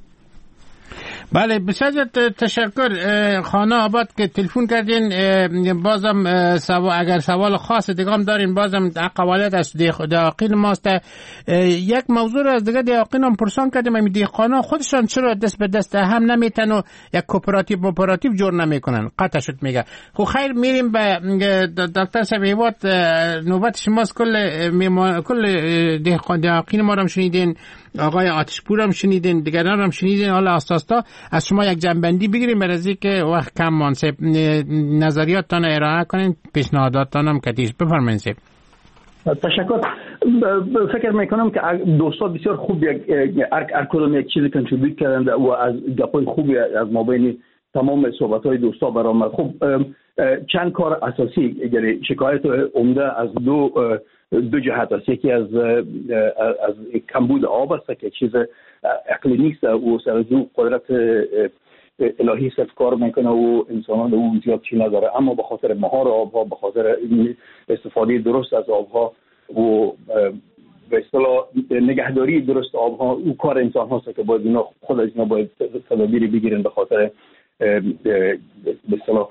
بله بسیار تشکر خانه آباد که تلفن کردین. بازم سوا اگر سوال خاص دیگه هم دارین بازم قواعد از دهقان ماست. یک موضوع از دیگه دهقان هم پرسان کردیم این دهقانا خودشان چرا دست به دست هم نمیتن و یک کوپراتیو کوپراتیو جور نمیکنن؟ قطع شد میگه. خب خیر میریم به دکتر سبیوات. نوبت شماست. کل میما... کل دهقان ما رو شنیدین، آقای آتش پور هم شنیدین، دیگران هم شنیدین. حالا اساسا از شما یک جنبندی بگیریم برای اینکه وقت کم مانسه نظریاتتان ارائه کنین، پیشنهاداتتان هم کتیش بفرمایید. تشکر. فکر میکنم که دوستان بسیار خوب یک هر کدوم یک چیزی کانتریبیوت کردند و از گپای خوبی از مابین تمام صحبت‌های دوستا برآمد. خب چند کار اساسی یعنی شکایت عمده از دو دو جهت است. یکی از از کمبود آب است که چیز اقلیمی است و سر دو قدرت الهی صرف کار میکنه و انسانان او زیاد چی نداره، اما به خاطر مهار آبها، به خاطر استفاده درست از آبها و به اصطلاح نگهداری درست آبها، او کار انسان هاست که باید اینا خود از اینا باید تدابیری بگیرن به خاطر به اصطلاح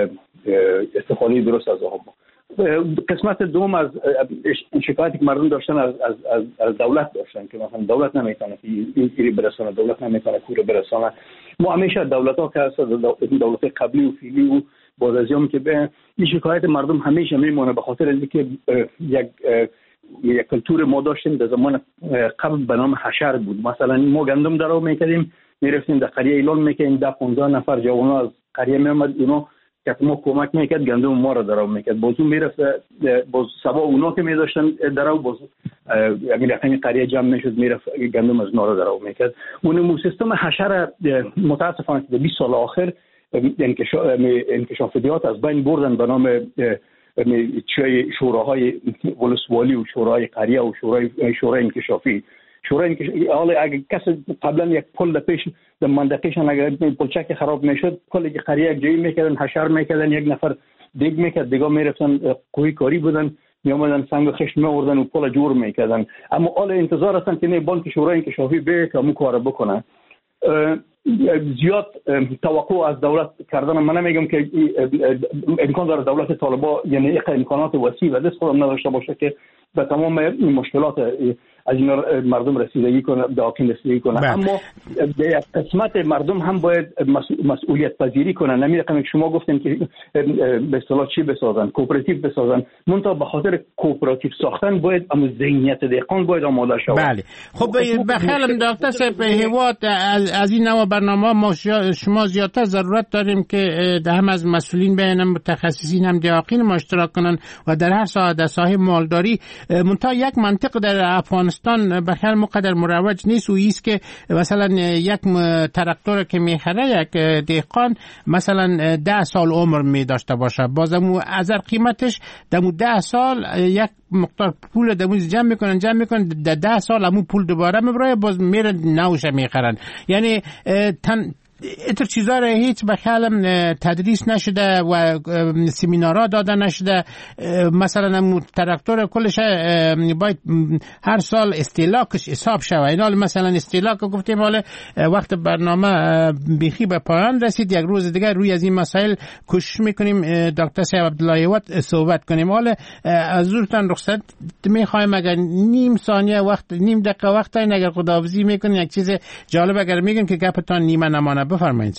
استفاده درست از آبها. قسمت دوم از شکایتی که مردم داشتن از از از, از دولت داشتن که مثلا دولت نمیتونه این کاری برسونه، دولت نمیتونه کوره برسونه. ما همیشه دولت ها که هست دولت قبلی و فعلی و بعد از یوم که به این شکایت مردم همیشه میمونه به خاطر اینکه یک یک کلتور ما داشتیم در زمان قبل به نام حشر بود. مثلا ما گندم درو میکردیم، میرفتیم در قریه ایلان میکردیم، ده پانزده نفر جوان از قریه میامد، اونا که ما کمک میکرد گندم ما را درو میکرد. باز اون میرفت باز سبا اونا که میداشتن درو باز یعنی رقمی قریه جمع میشد میرفت گندم از اونا را درو میکرد. اون سیستم حشر متاسفانه در بیست سال آخر انکشافیات از بین بردن به نام چه شوراهای ولسوالی و شورای قریه و شورای شورای انکشافی. شورای انکشافی حالا اگه کسی قبلا یک پل پیش در منطقهشان اگر پلچک خراب میشد، پل قریه یک جایی میکردن، حشر میکردن، یک نفر دیگ میکرد، دیگه میرفتن کوهی کاری بودن، میامدن سنگ و خشت میوردن و پل جور میکردن. اما حالا انتظار هستن که نه بانک شورای انکشافی به که همون کار بکنه. زیاد توقع از دولت کردن من نمیگم که امکان داره دولت طالبا یعنی امکانات وسیع و دست خودم نداشته باشه که به تمام مشکلات از این مردم رسیدگی کنه، به حاکم رسیدگی کنه. بله. اما به قسمت مردم هم باید مسئولیت پذیری کنن. نمی‌رقم که شما گفتین که به اصطلاح چی بسازن، کوپراتیو بسازن، منتها به خاطر کوپراتیو ساختن باید اما ذهنیت دهقان باید آماده شود. بله. خب بخیرم دکتر صاحب هواد از, از این نوع برنامه ما شما زیادتر ضرورت داریم که هم از مسئولین بین متخصصین هم دهقان ما اشتراک کنن و در هر ساحه در ساحه مالداری. منتها یک منطق در افغانستان بخیر مقدر مروج نیست و ایست که مثلا یک تراکتور که میخره یک دهقان مثلا ده سال عمر می داشته باشه، بازم از قیمتش دمو ده سال یک مقدار پول دموز جمع میکنن جمع میکنن ده, ده سال همون پول دوباره میبره باز میرن نوشه میخرن. یعنی تن ایتر چیزا را هیچ به خیالم تدریس نشده و سمینارها داده نشده. مثلا تراکتور کلش باید هر سال استهلاکش حساب شود. اینا مثلا استهلاک گفتیم حالا وقت برنامه بیخی به پایان رسید، یک روز دیگه روی از این مسائل کوشش میکنیم دکتر صاحب عبدالله هواد صحبت کنیم. حالا از حضورتان رخصت میخوایم اگر نیم ثانیه وقت نیم دقیقه وقت این اگر خداحافظی میکنین یک چیز جالب اگر میگن که گپتان نیمه نمانه بفرمایید.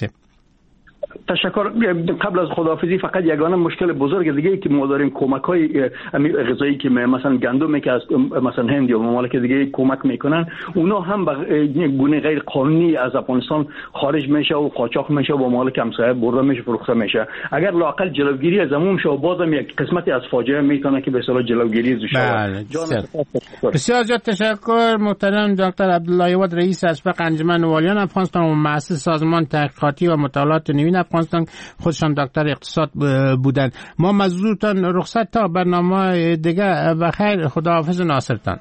تشکر. قبل از خداحافظی فقط یگانه مشکل بزرگ دیگه ای که ما داریم کمک‌های غذایی که مثلا گندمی که از مثلا هند یا ممالک دیگه کمک میکنن، اونا هم به گونه غیر قانونی از افغانستان خارج میشه و قاچاق میشه و با ممالک همسایه برده میشه، فروخته میشه. اگر لااقل جلوگیری از عموم شه بازم یک قسمتی از فاجعه میتونه که به اصطلاح جلوگیری شه. بله. بسیار زیاد تشکر محترم دکتر عبدالله هواد، رئیس اسبق انجمن والیان افغانستان و مؤسس سازمان تحقیقاتی و مطالعات نوین افغانستان، خودشان دکتر اقتصاد بودن. ما مزدورتان رخصت تا برنامه دیگه بخیر. خداحافظ ناصرتان.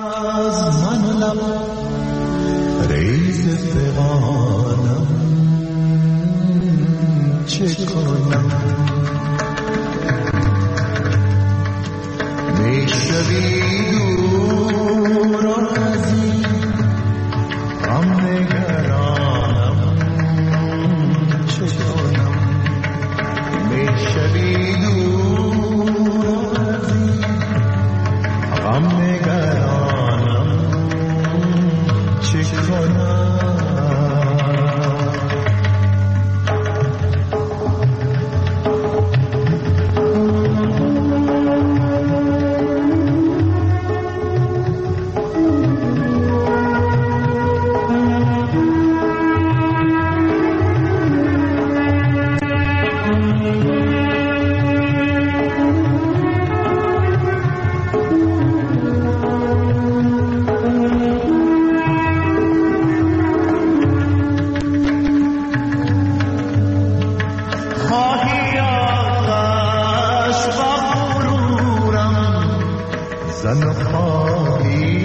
رئیس پیغانم چه کنم میشوی دور از این غم نگرانم چه کنم میشوی دور از این غم نگرانم چه کنم. خواهی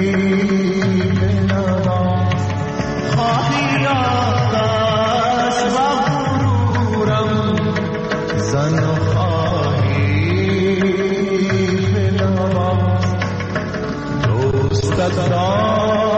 بنواز خواهی آتش و غرورم زن و خواهی بنواز دوستت را